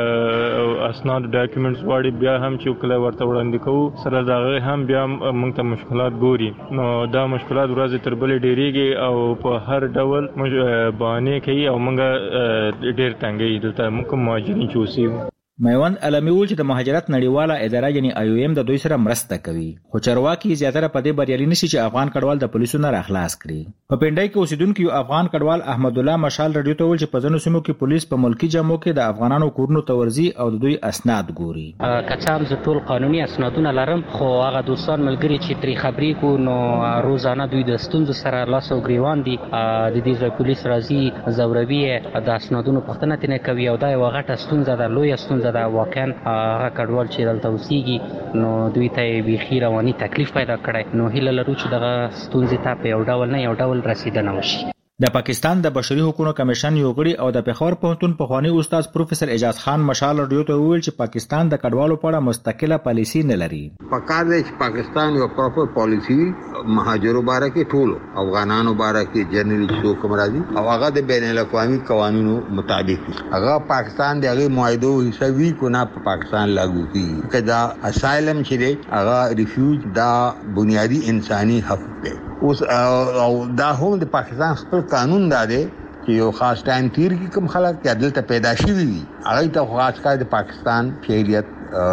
موږ اسناد ډاکومېنټس واړي بیا هم چې کله ورته وړاندې کوو سره دغه هم بیا موږ ته مشکلات ګوري. نو دا مشکلات ورځ تر بلې ډېریږي او په هر ډول باندې کوي او موږ ډېر تنګي دلته کوم مهاجرین چې اوسېږي. میوند علمي وویل چې د مهاجرت نړیواله اداره یعنی آی او ایم د دوی سره مرسته کوي خو چارواکي زیاتره په دې بریالي نشي چې افغان کډوال د پولیسو نه راخلاص کړي. په پنډای کې اوسیدونکو یو افغان کډوال احمد الله مشال رادیو ته ویل چې په ځینو سیمو کې پولیس په ملکی جامو کې د افغانانو کورونو ته ورځي او د دوی اسناد ګوري. کچام ز ټول قانوني اسنادونه لرم خو هغه دوستان ملګری چې تری خبرې کو نو روزانه دوی د ستونزو سره لاس او گریوان دي د دې ځای پولیس راځي زوروي د اسنادونو پوښتنه تنه کوي او دا یو غټه ستونزه ده لوی ستونزه ده واقعا هغه کډوال چې دلته اوسېږي نو دوی ته بيخي رواني تکلیف پیدا کړي نو هیله لرو چې دغه ستونزې ته په یو ډول نه یو ډول رسیدنه وشي. د پاکستان د بشري حقوقو کمیشن یو غړي او د پېښور پوهنتون پخوانی استاد پروفیسور اعجاز خان مشال رادیو ته ویل چې پاکستان د کډوالو په اړه مستقله پالیسی نه لري. پکار دی چې پاکستان یو پراپر پالیسی مهاجرو باره کې ټول افغانانو باره کې جنرال څو کوم راځي او هغه د بین الاقوامي قوانینو مطابق هغه پاکستان د هغه معاهدو حسابي کو نه په پاکستان لاګو کیږي. کدا اسایلم چې دی هغه ریفیوج دا بنیادی انساني حق دی. اوس او دا هم د پاکستان خپل قانون دی چې یو خاص ټایم تیر کې کوم خلک چې عدالت پیدا شي وي هغه ته خاص کار د پاکستان شریعت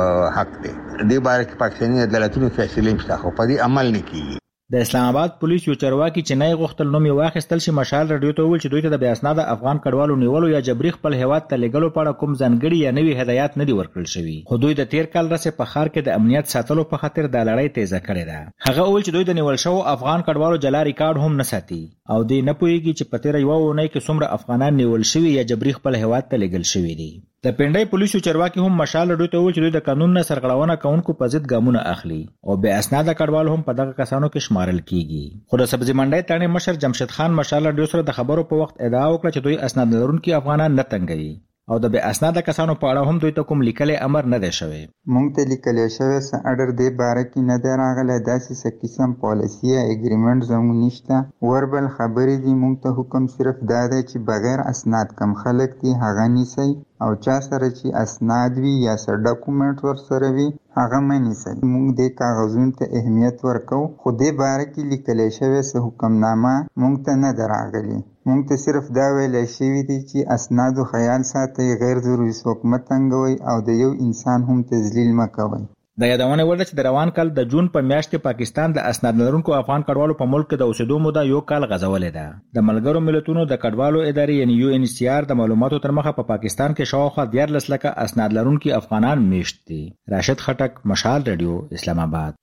حق دی. د باره کې پاکستاني عدالتونو فیصله مشته خو په دې عمل نه کیږي. د اسلام آباد پولیس یو چارواکي چې نه غوښتل نوم یې واخیستل شي مشال رادیو ته ویل چې دوی ته د بې اسناده افغان کډوالو نیولو یا جبري خپل هیواد ته لېږلو په اړه کوم ځانګړي یا نوي هدایات نه دي ورکړل شوي خو دوی د تیر کال راځي په ښار کې د امنیت ساتلو په خاطر د لړۍ تیزه کړې ده. هغه ویل چې دوی د نیول شوو افغان کډوالو جلا ریکارډ هم نه ساتي او دوی نه پوهیږي چې په تیر یو اونۍ کې څومره افغانان نیول شوي یا جبري خپل هیواد ته لېږل شوي دي. د پنډای پولیسو چارواکي هم مشال رادیو ته ویل چې دوی د قانون نه سرغړونه کوونکو په ضد ګامونه اخلي او بې اسناده کډوال هم په دغه کسانو کې شمارل کیږي. خو د سبزی منډي تانې مشر جمشید خان مشال رادیو سره د خبرو په وخت ادعا وکړه چې دوی اسناد لرونکي افغانان نه تنګوي او د بې اسناده کسانو په اړه هم دوی ته کوم لیکلي امر نه دی شوی. مونږ ته لیکل شوی س اډر دی باره کې نه دی راغلی داسې څه قسم پالیسي اګریمنټ زموږ نشته وربل خبرې دي مونږ ته حکم صرف دا دی چې بغیر اسناد کم خلک دي هغه نیسئ او چا سره چې اسناد وي یا څه ډاکومنټ ورسره وي هغه مه نیسئ. مونږ دې کاغذونو ته اهمیت ورکو خو دې باره کې لیکلی شوی څه حکمنامه مونږ ته نه ده راغلې. مونږ ته صرف دا ویلی شوي دي چې اسنادو خیال ساتئ غیر ضروري څوک مه تنګوئ او د یو انسان هم تذلیل مه کوئ. د یادونه وړ چې د روان کال د جون په میاشت کې پاکستان د اسناد لرونکو افغان کډوالو په ملک کې د اوسېدو موده یو کال غځولې ده. د ملګرو ملتونو د کډوالو ادارې یعنی یو ان سی آر د معلوماتو تر مخه په پا پاکستان کې شاوخوا دیارلس لکه اسناد لرونکي افغانان میشت دي. راشد خټک مشال رادیو اسلام آباد.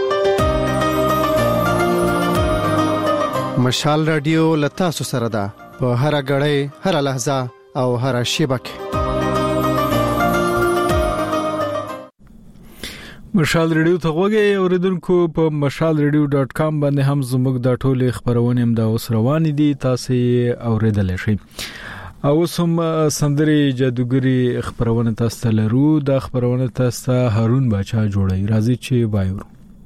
مشال رادیو لتاسو سره ده په هر غړې هر لحظه او هر شیبه کې. مشال ریډیو ته غوږی اوریدونکو په مشال ریډیو ډاټ کام باندې هم زموږ د ټولې خبرونه هم د اوس روان دي تاسو اوریدل شئ. او سم سندري جادوګری خبرونه تاسو ته لرو د خبرونه تاسو ته هارون بچا جوړي راځي چې وایو.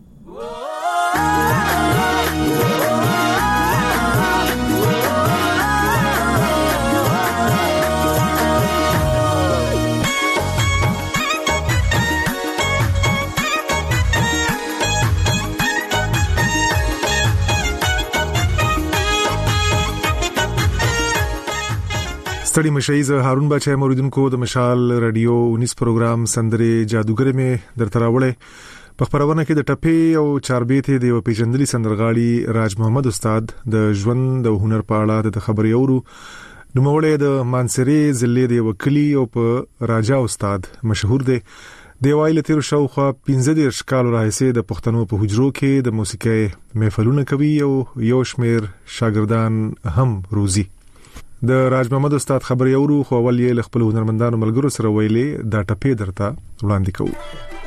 ستړي مشي زه هارون بچا موریدونکو د مشال رادیو انیس پروګرام سندري جادوګر مې درته راوړې په خبرونه کې د ټپې او چاربېته د پیژندلي سندرغاړي راج محمد استاد د ژوند او هنر په اړه د خبري اورو نوموړی د مانسری ضلع د وکیلی او په راجا استاد مشهور دی. د وایل تیر شاوخوا پنځه دیرش کال راهیسې د پښتنو په حجرو کې د موسیقي محفلونه کوي او یو شمیر شاګردان هم روزي. د راج محمد استاد خبري اورو خو اول یې خپل هنرمندانو ملګرو سره ویلې دا ټپې درته وړاندې کوو.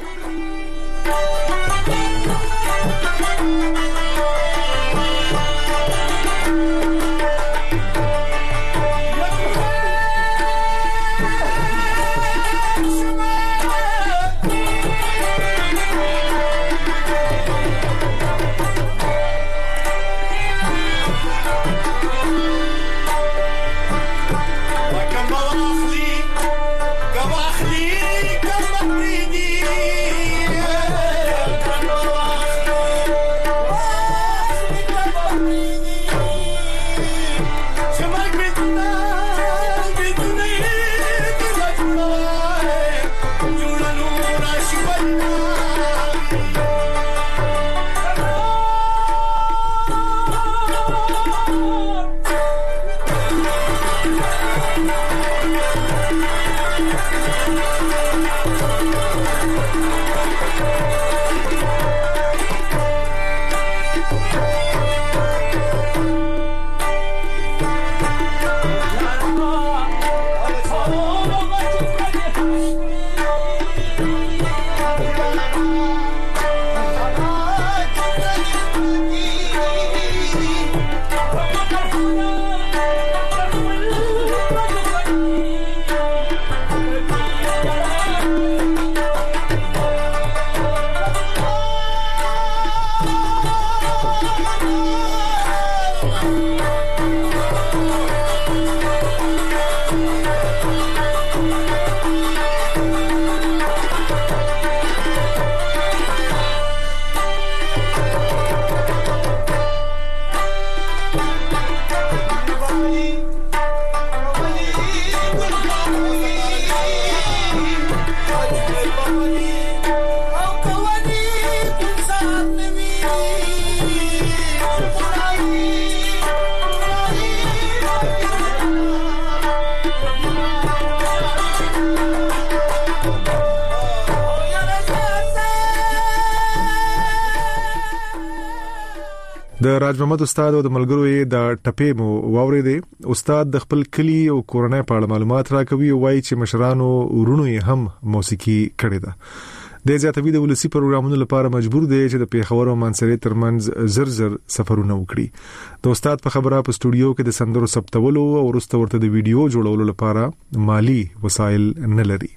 د راج محمد استاد او د ملګرو یې د ټپې مو واورېدې. استاد د خپل کلی او کورنۍ په اړه معلومات راکوي او وایي چې مشرانو ورونو یې هم موسیقي کړې ده. د زیاتوي د ولسی پروګرامونو لپاره مجبور دی چې د پیښور او مانسری ترمنځ زر زر سفرونه وکړي. د استاد په خبره په سټوډیو کې د سندرو ثبتولو او وروسته ورته د ویډیو جوړولو لپاره مالی وسایل نه لري.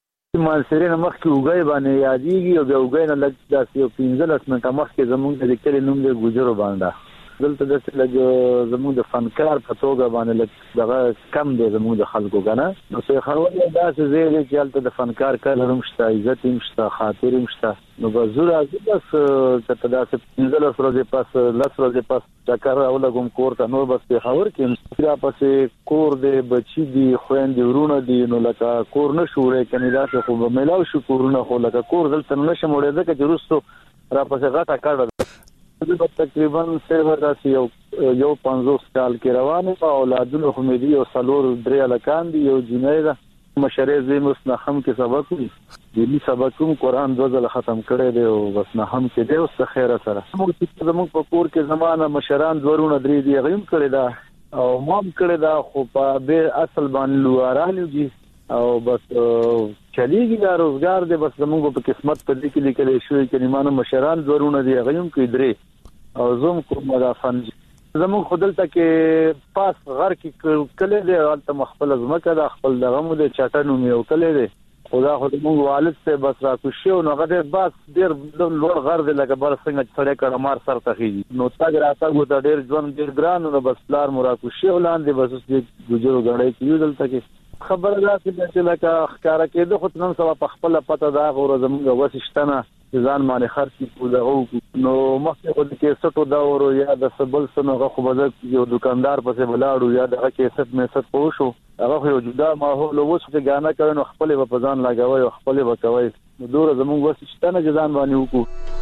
مانسری نه مخکې وګای باندې یادېږي او بیا وګای نه لږ داسې یو پنځلس منټه مخکې زموږ د کلي نوم دی ګوجرو باندې. دلته داسې لږ زموږ د فنکار په توګه باندې لږ دغه کم دی زموږ د خلکو که نه. نو سیخانول یې داسې ځای دی چې هلته د فنکار کلر هم شته، عزت هم شته، خاطر هم شته. نو به زه راځم بس که ته داسې پنځلس ورځې پس لس ورځې پس چکر راولګوم کور ته، نور بس پېښور کې راپسې کور دی، بچي دي، خویندې ورونه دي. نو لکه کور نه شو وړی کنې داسې خو به میلاو شو کورونه، خو لکه کور دلته نو نشم وړی ځکه چې وروستو راپسې غټه کډه ده. زه به تقریبا صفر داسې یو یو پنځوس کال کې روان یم. اولادونه خو مې دي، یو څلور درې هلکان دي، یو جنۍ ده. مشرې زه اوس نهم کې سبق وي، دیني سبق هم قرآن دوه ځله ختم کړی دی او بس نهم کې دی. اوس څه خیره سره زموږ په کور کې زمانه مشران دوه ورونه درې دي، هغه هم کړې ده او ما هم کړې ده، خو په بې اصل باندې لواران یو دي او بس چلیږي دا روزګار دی بس زموږ په قسمت په دې کې لیکل شوی کلمانو مشران ضرورونه دی غيوم کې درې او زوم کوم مدافن زموږ خدلته کې پاس غر کې کله دی البته مخبل زمکه د خپل دغه مو د چټنو میو کله دی خدا خو موږ والد ته بس را کوشو نو غته بس ډیر لوړ غر دی لکه بل څنګه چې کړه مار سر تخیږي نو تاګ راته غو ډیر ځوان ډیر ګران نو بس لار مرا کوشو لاندې بس دې ګجرو غړې کې دلته کې خبر راځي چې لکه ښکارا کېده خو نن سبا په خپل پته دا غوړ زموږ وسشتنه ځان باندې خرڅ کړو نو مخکې خو د کیسټو دا ورو یا د سبل سنغه خو بده یو دکاندار پسې بلاړو یا د کیسټ مې ست پوښو هغه یو جدا ماحول وو چې غانا کوي نو خپل په ځان لګاوي او خپل وکوي نو دور زموږ وسشتنه ځان باندې وکړو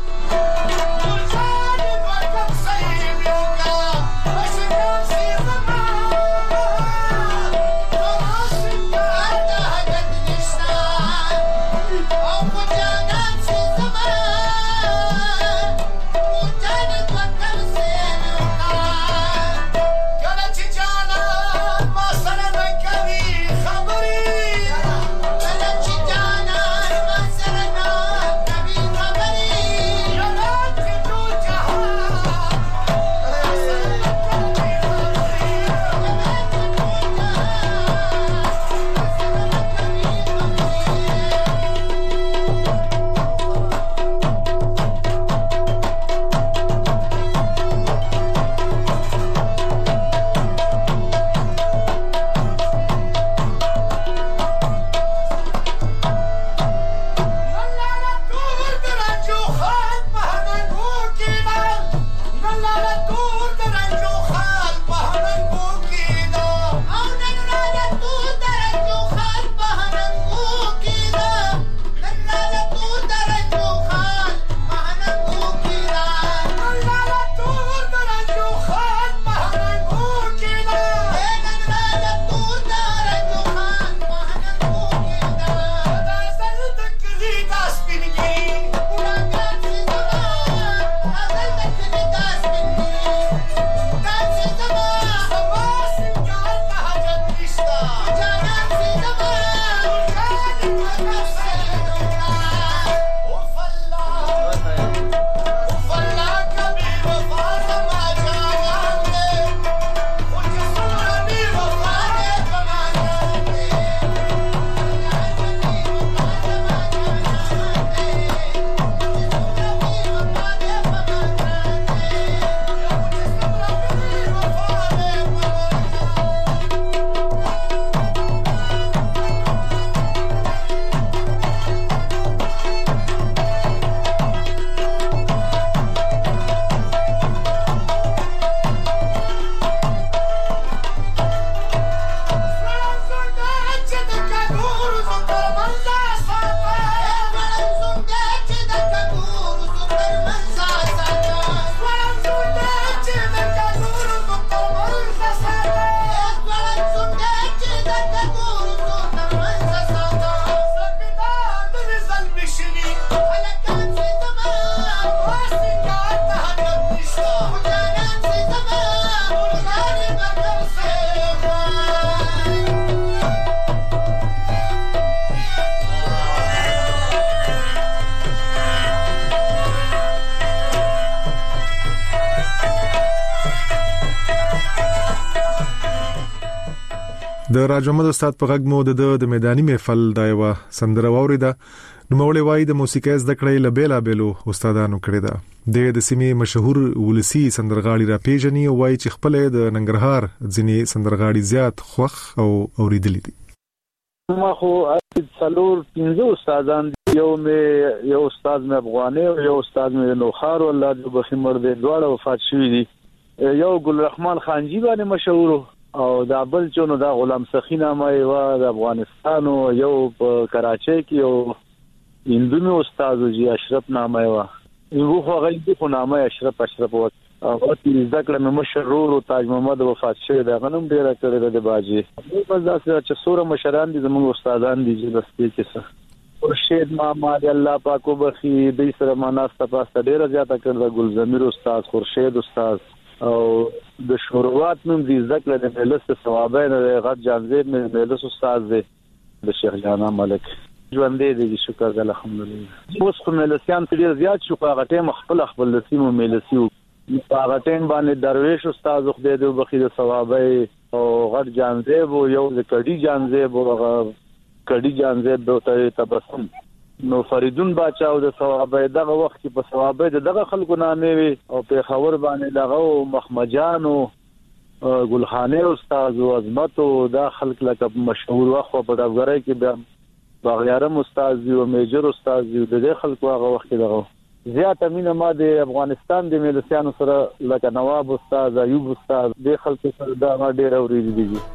د راج محمد استاد په غږ مو د میداني محفل دا یو سندره واوریده نو مولوی وای د موسیقي زده کړې لبیلا بیلو استادانو کړی دا د د سیمې مشهور ولسی سندرغاړي را پیژني او وای چې خپل د ننګرهار ځینې سندرغاړي زیات خوخ او اوریدلی دي ما خو څلور پنځه استادان یو مې یو استاد مې افغاني او یو استاد مې نوخار الله دې بخمر دې دواړه وفات شوي دي یو ګل رحمان خانجی باندې مشهور او دا بل چونو دا غلام سخی نامه و د افغانستان یو په کراچۍ کې یو هندونو استاد جی اشرف نامه و یو خو غږی خو نامه اشرف اشرف و او چې ذکر مې مشرور او تاج محمد وفات شوی دا غنوم ډیر کړی د باجی په داسې چې سوره مشران دي زموږ استادان دي چې بس کې څه خورشید ماما دی الله پاک وبخي د سره مناسته پاسته ډیر زیاته کړل ګل زمیر استاد خورشید استاد او د شروعات نوم دي ذکر د مجلس ثوابین د غد جانزیب مجلس استاد دی د شیخ جانا ملک ژوندې دي شکر د الحمدلله. اوس خو ملسیان ډیر زیات شو، هغه ټیم خپل خپل سیمو ملسیو هغه ټیم باندې درویش استاد خدای دې بخیر ثوابي او غټ جانزیب یو د کډی جانزیب او کډی جانزیب د تبسم نو فریدون باچاو د ثوابي دغه وخت کې په ثوابي دغه خلکو نامې وي او په خبر باندې دغه مخمجانو ګلخانه استاد او عظمت او دا خلک لکه مشهور وخت په ډبګرای کې د باغیارم استاد او میجر استاد د خلکو هغه وخت دغه زیات امینه ما د افغانستان د ملسیانو سره لکه نواب استاد ایوب استاد د خلکو سره دا ما ډیر اوریدي دي.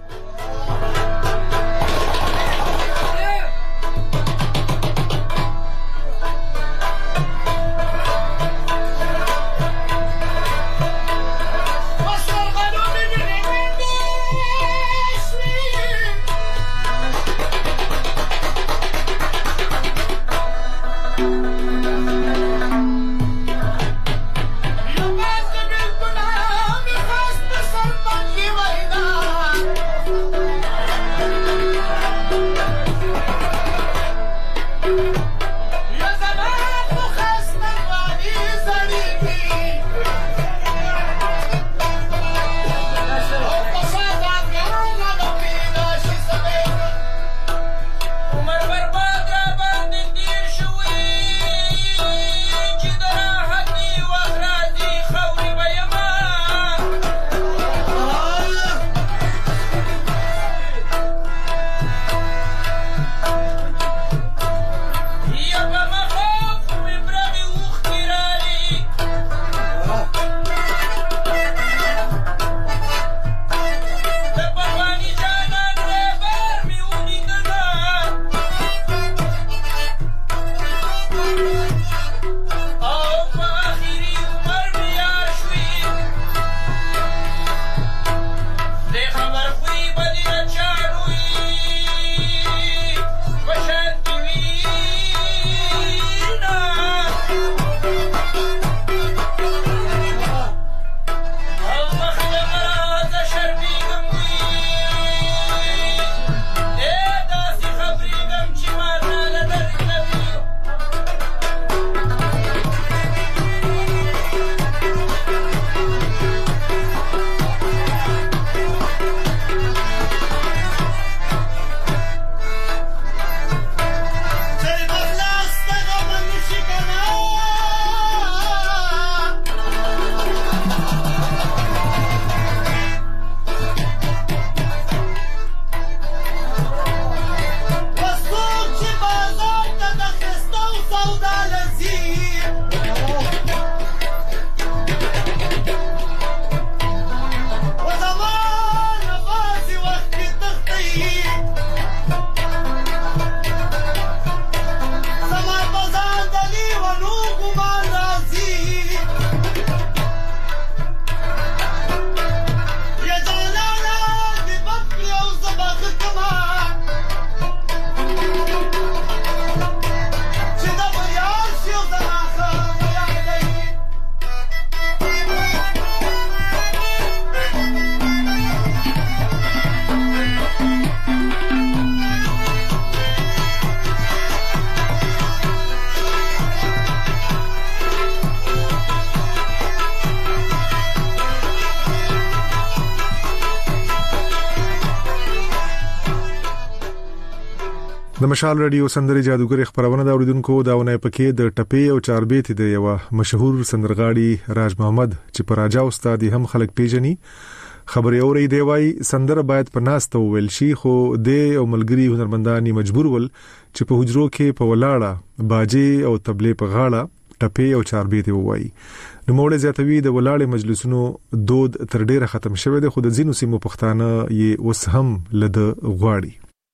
د مشال رادیو سندري جادوګر خبرونه دا اوریدونکو داونه پکې د ټپي او چاربېت د یو مشهور سندرغاړي راج محمد چې پر راجا استاد هم خلک پیژني خبري اوري دی وای سندر باید په ناس ته ویل شي خو د او ملګری هنرمنداني مجبور ول چې په حجرو کې په ولاړه باجي او تبلې په غاړه ټپي او چاربېت وای نو موږ زیاتوي د ولاړې مجلسونو دود تر ډیره ختم شوه د خود ځینو سیمو پښتانه یې اوس هم لد غواړي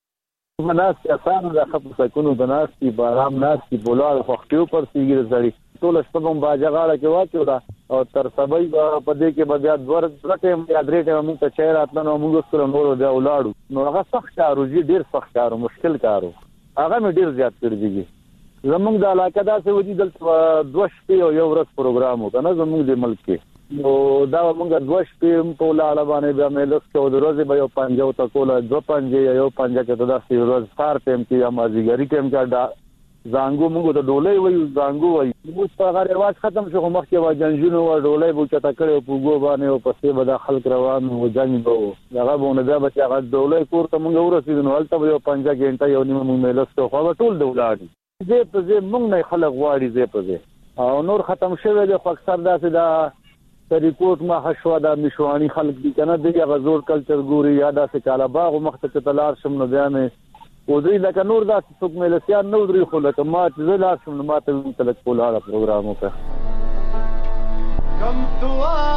مناس اسانه د خپل سکونو بناستي بارام ناسي بولار وختو پر سیګر زړی ټول شپږم باجغاړه کې واچو دا او تر سبای په دې کې بیا دور درته یا درې ټیم موږ ته چیر اتنه موږ سره نور د اولادو نو هغه سخت کارو ډیر سخت کارو مشکل کارو هغه مې ډیر زیات کړی دی زمونږ د علاقې دا څه ودی دلته دوه شپې او یو ورځ پروګرام وکنه زمونږ د ملک کې نو دا موږ دوه شپې په لاړه باندې بیا مې لږ څو ورځې به یو پنځه او تکوله دوه پنځه یو پنځه کې دا سی ورځ سار ټیم کې یا مازیګری ټیم کې دا زانګو موږ د ډولۍ وایو زانګو وایو موږ په هغه رواج ختم شو مخ کې وا جنجونو وا ډولۍ بو چتا کړو په ګو باندې او پسې به د خلک روان و جنگ وو هغه بونه بیا به هغه ډولۍ کور ته موږ ورسېدو هلته یو پنځه غنټه یو نیمه موږ مې لږ خو ټول دولاړي زه په زه موږ نه خلک غواړي زه په زه او نور ختم شوی دی خو اکثر داسې دا ریپورت ما خشوا دا مشوانی خلک دي کنه د غزور کلچر ګوري یا داسې کاله باغ مخته تلار شم نو بیا مې ودري لکه نور داسې څوک ملسیان نو دري خو لکه ما چې زلار شم نو ما ته تلک کولاله پروګرام وکړ کم تو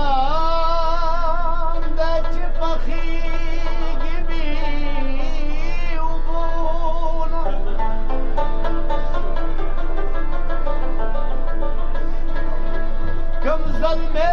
د چې پخېږي بي وبونه کم ظلمه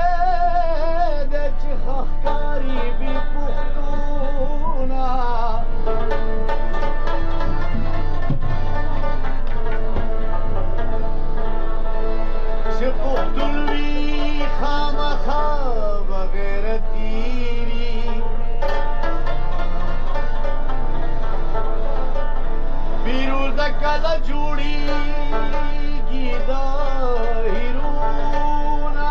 کله جوړیږي دا هیرونا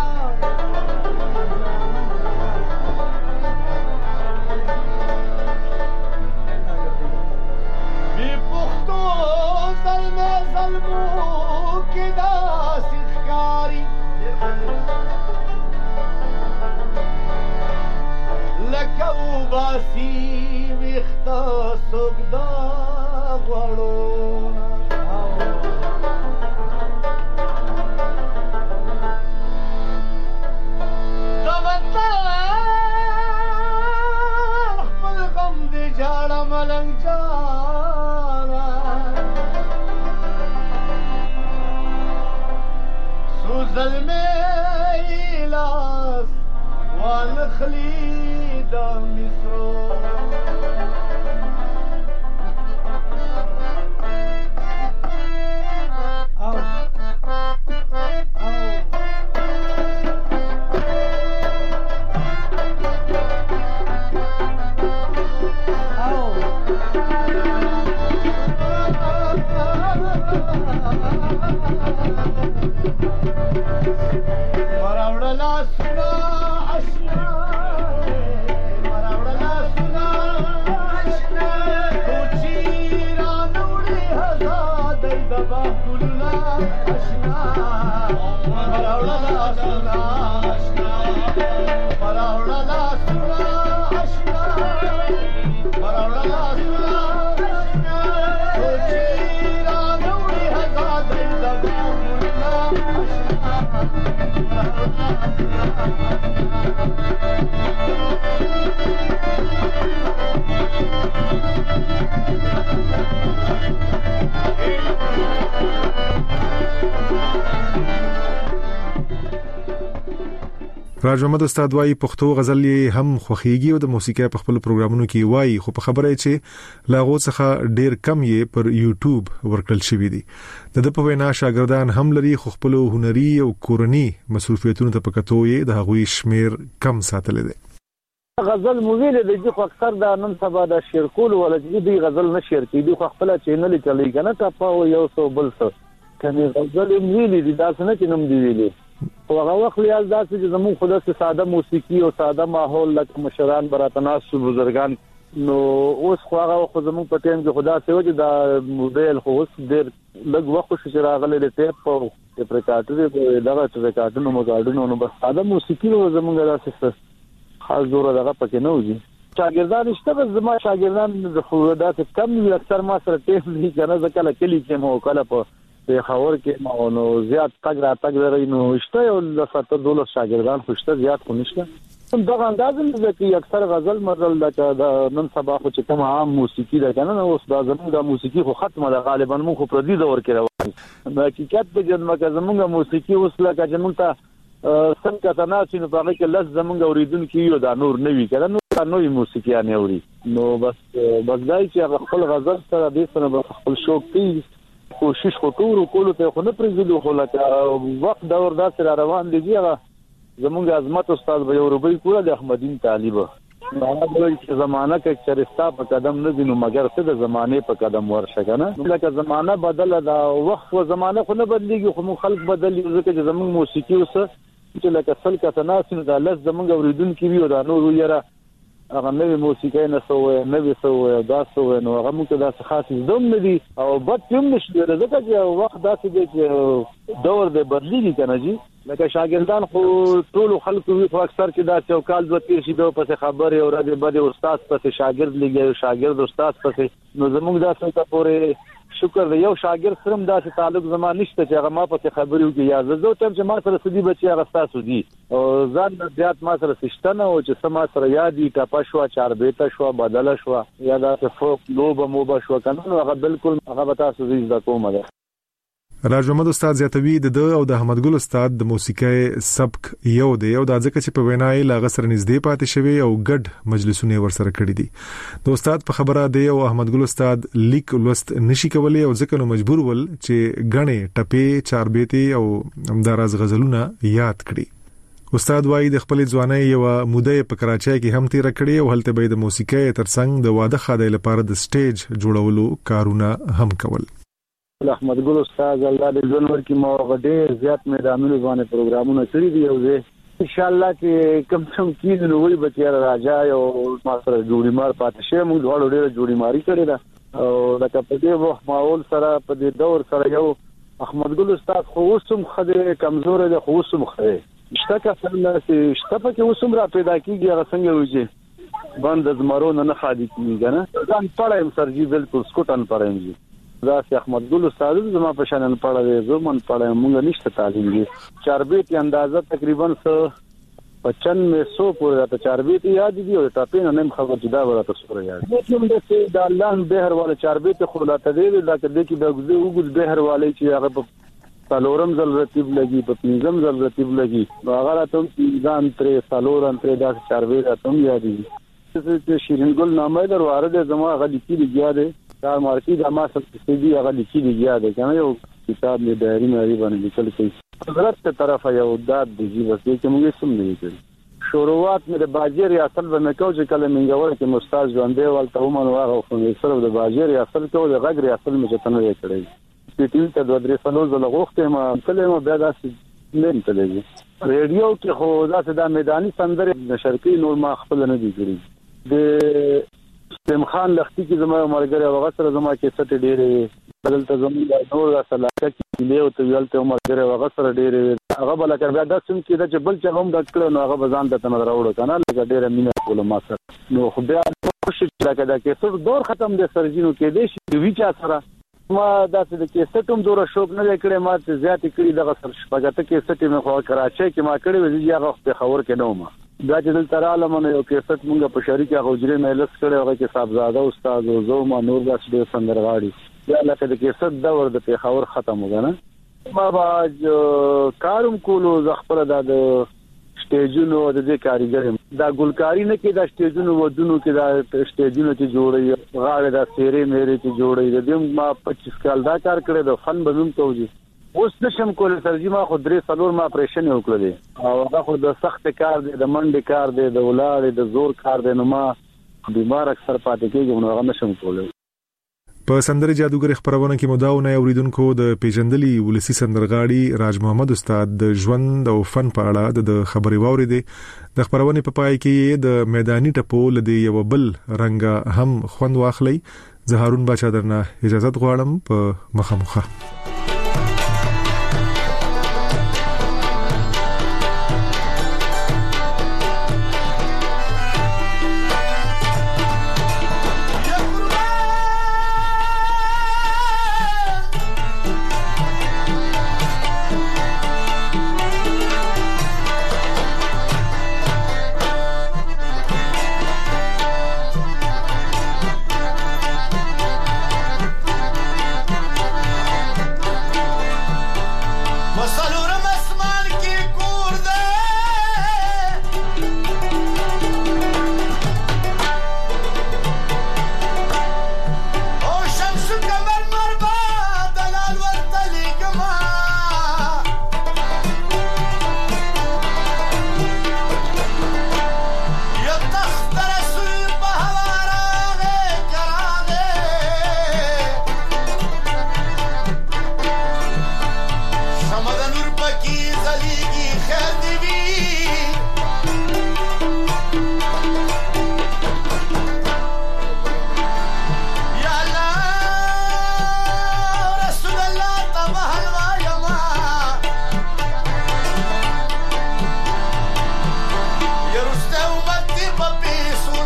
بی پختو ظلم ظلمو کې دا سخکاری لکه وباسي ویخته سوګدا غواړو راج محمد استاد وايي پښتو غزل هم خوخيږي او د موسیقي په خپل پروګرامونو کې وايي خو په خبره چې لاغو څخه ډیر کم یې پر یوټیوب ورکړل شوی دي د د په وینا شاګردان هم لري خو خپل هنري او کورني مصروفیتونو ته پکتوې د هغوی شمیر کم ساتل دي غزل موویل د دې خو اکثر د نن سبا د شیر کول ولا چې دی غزل نشیر کی دی خو خپل چینل چلی کنه تاسو یو څو بل څه کني غزل موویل دي تاسو نه چې نوم دی ویلي او هغه وخت یال داسې چې زموږ خود سره ساده موسیقي او ساده ماحول لکه مشران براتناس بزرګان نو اوس خو هغه خو زموږ په ټیم کې خدا ته وځي دا موبایل خو اوس ډېر لږ وخت چې راغله د ټیپ او د پریکاټر دغه پریکاټونو مګاډونو نو بس ساده موسیقي زموږ داسې خاص زور دغه پکې نه وځي شاګردان شته بس زما شاګردان د خو داسې کم وي اکثر ما سره ټیپ نه کنه ځکه کله کلی کې مو کله په په خبر کې ما نو زیات تګ را تګ لري نو شته یو لفته دولس شاګردان خوشته زیات خو نشته هم دا اندازه نه چې اکثر غزل مزل د نن سبا خو چې کوم عام موسیقي ده کنه اوس دا زموږ د موسیقي خو ختمه ده غالبا مو خو پر دې دور کې روان دا حقیقت په جنمه کې زموږ موسیقي اوس لکه چې موږ ته څنګه تناسب په هغه کې لږ زموږ اوریدونکو یو دا نور نوي کړه نو نوې موسیقي نه اوري نو بس بس دای چې خپل غزل سره د سره خپل شوق کوي کوشش وکړو کولو ته خو نه پرېږدو خو لکه وخت دور داسې روان دی هغه زمونږ عظمت استاد به یو روبۍ کوله د احمدین طالب هغه وایي چې زمانہ کې چرستا په قدم نه دینو مګر څه د زمانه په قدم ورشه کنه لکه زمانہ بدله دا وخت او زمانہ خو نه بدلیږي خو خلک بدلی ځکه چې زمونږ موسیقي اوس چې لکه سل کته ناسینو دا لږ زمونږ اوریدونکو وي او دا نور یره هغه نوې موسیقي نه سوې نوې سوې دا سوې نو هغه موږ دا خاص زوم نه دي او بد هم نشي ځکه چې وخت داسې دی چې دور د بدلیږي کنه جی لکه شاګردان خو ټول خلکو وی خو اکثر چې دا چوکال دوه تیر شي د پس خبر او راځي بده استاد پس شاګرد لګي شاګرد استاد پس نو زموږ دا څه پورې شکر دی یو شاګرد سره دا چې تعلق زما نشته چې هغه ما پس خبرو کې یا زه ته چې ما سره سدي بچي هغه تاسو دي او ځان زیات ما سره سشتنه او چې سما سره یادي ټاپا شو چار بیت شو بدل شو یا دا فوق لوب مو بشو کنه هغه بالکل هغه تاسو زیات کومه ده راج محمد استاد زیاتوی د او د احمد ګل استاد د موسیقي سبک یو دی او د ځکه چې په وینای لا غسر نږدې پاتې شوی او ګډ مجلسونه ورسره کړی دي د استاد په خبره دی او احمد ګل استاد لیک لوست نشي کولای او ځکه نو مجبور ول چې غنې ټپې چار بیتي او همداراز غزلونه یاد کړي استاد وایي د خپل ځواني یو موده په کراچۍ کې هم تیر کړی او هلته به د موسیقي ترڅنګ د واده خاده لپاره د سټیج جوړولو کارونه هم کول احمد ګل استاد الله دې ژوند ورکړي مو غډې زیات میدانونو باندې پروګرامونه کړی دي او زه ان شاء الله چې کم څنګه کیږي نو وی بچیار راځي او ما سره جوړی مار پاتې شه موږ ډېر ډېر جوړی ماری کړی دا او لکه په دې وخت ماحول سره په دې دور سره یو احمد ګل استاد خو اوسم خدای کمزور دی خو اوسم خدای شته که څنګه چې شته په کې اوسم را پیدا کیږي هغه څنګه وځي باندې زمرو نه خادي کیږي نه ځان پړایم سرجی بالکل سکوټن پړایم دا چې احمد ګل استاد زما په شانن پړاوي زمون پړایم مونږ نشته تعلیم دي چار بیت اندازه تقریبا پچانوے سو پورې د چار بیت یاد دي او ټاپین نیم خبر جدا ورته سره یاد دي چې د الله بهر والا چار بیت خلاته دی لکه د کې د وګړو بهر والي چې هغه په سالورم زل رتیب لګي په پنځم زل رتیب لګي هغه راته ځان ترې سالورم ترې دا چار بیت اتم یاد دي چې شیرین ګل نامه در وارد زما غلي کې دی دا مارکی د ما سره سيدي هغه لیکي دی یاد کنه یو کتاب می ډایری مې باندې لیکل کړي حضرت ته طرفه یو داد دی چې چې موږ سم نه کړی شروعات مې د باجر اصل باندې کو چې کله منګور کې مستاز ژوندې ولته ومن واغه خو صرف د باجر اصل کو د غږ اصل مې ته نه کړی سپیټیل ته دوه درې سالو زله غوښته ما کله ما بیا داسې نه تللی ریډیو کې خو داسې د میداني سندره نشر کوي نور ما خپل نه دی کړی د سیم خان لختي کې زما مرګره وغه سره زما کې ست ډېرې بدلته زموږ د نور سلاکه کې له او ته ویلته مرګره وغه سره ډېرې هغه بل کړ بیا د سم کې د چې بل چې هم د کړو نو هغه بزان د تنه راوړو کنه لکه ډېره مینه کول ما سره نو خو بیا کوشش لکه دا کې څو دور ختم د سرجینو کې دي چې ویچا سره ما داسې د کې ستوم دوره شوق نه کړې ما ته زیات کړی دغه سر شپږته کې ستې مې خو کراچۍ کې ما کړې وځي هغه په خبر کې نو ما دا چې دل تراله مونږ یو کیسټ مونږ په شریکه غوجره مې لس کړو هغه کې صاحبزاده استاد او زو ما نور داس ډېر سندرغاړي یا لکه د کیسټ دور د پیښور ختم وګنه ما باج کاروم کولو ز خپل د سټیجونو د دې کاریګر دا ګلکاری نه کې دا سټیجونو ودونو کې دا سټیجونو چې جوړي غاړه دا سیرې مېرې چې جوړي د دې ما پچیس کال دا کار کړی د فن بزم توجي اوس نشم کول ترجمه خو درې سالور ما اپریشن وکړل او هغه خو د سخت کار دی د منډي کار دی د ولادت د زور کار دی نو ما بیمار اکثر پاتې کېږم نو هغه نشم کولای په سندره جادوګر خبرونه کې مداونه اوریدونکو د پیجندلي ولسی سندرغاړي راج محمد استاد د ژوند او فن په اړه د خبري واوریدې د خبرونه په پای کې د میداني ټپو لدی یو بل رنګ هم خوند واخلي زه هارون بچا درنه اجازه غواړم په مخامخه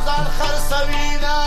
ځان خرڅوي نه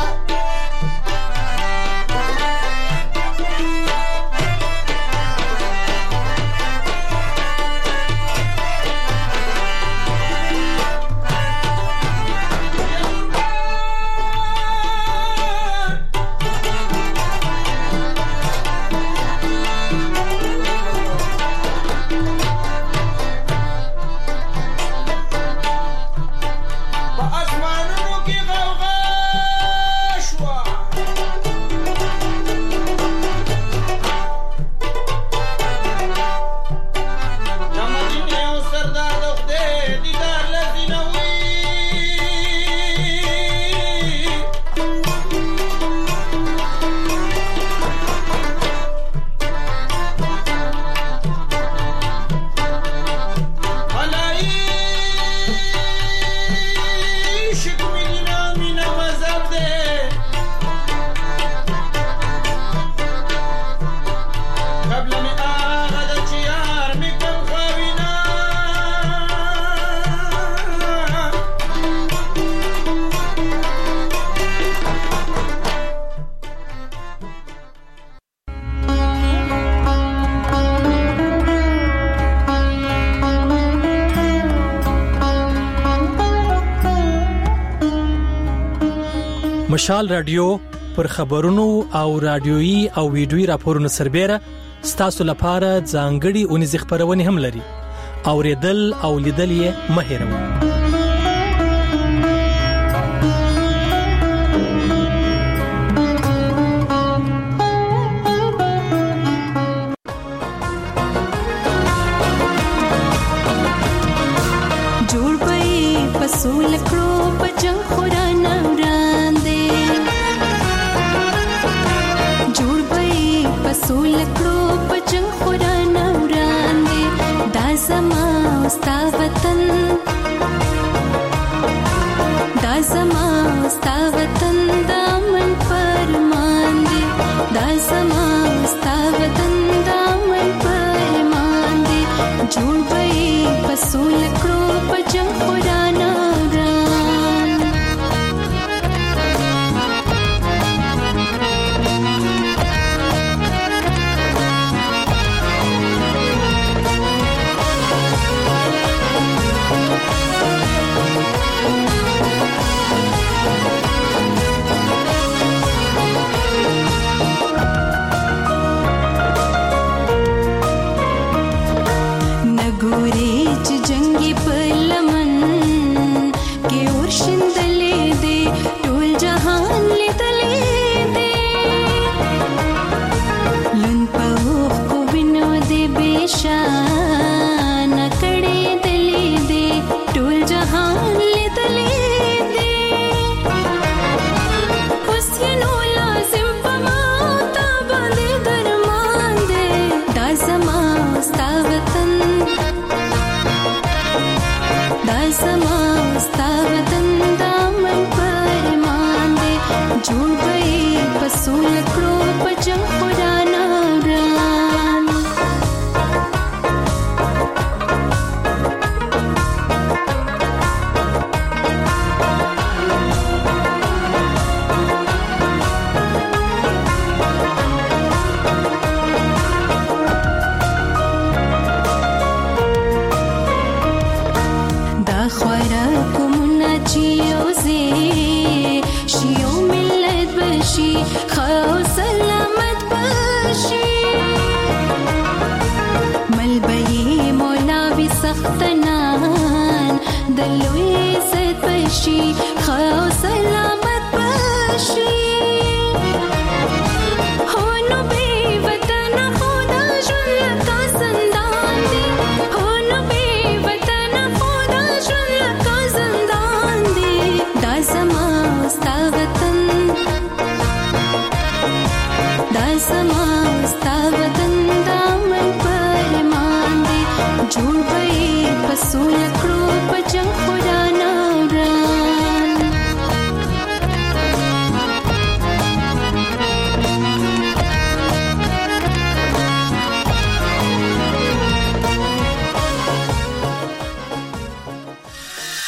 مشال رادیو پر خبرونو او رادیويي او ویډیويي راپورونو سربېره ستاسو لپاره ځانګړي اونیز خبرونه هم لري. اوریدل او لیدل یې مه هېروئ. جوړ پي پسول کړو پجن خورانه پسول کړو پجن خورانه وړاندې دا زما ستا وطن دا زما ستا وطن دا من فرمان دی دا زما ستا وطن دا من فرمان دی جوړ به پسول کړو پجن خورانه سختنان دلوي زد بشي خاص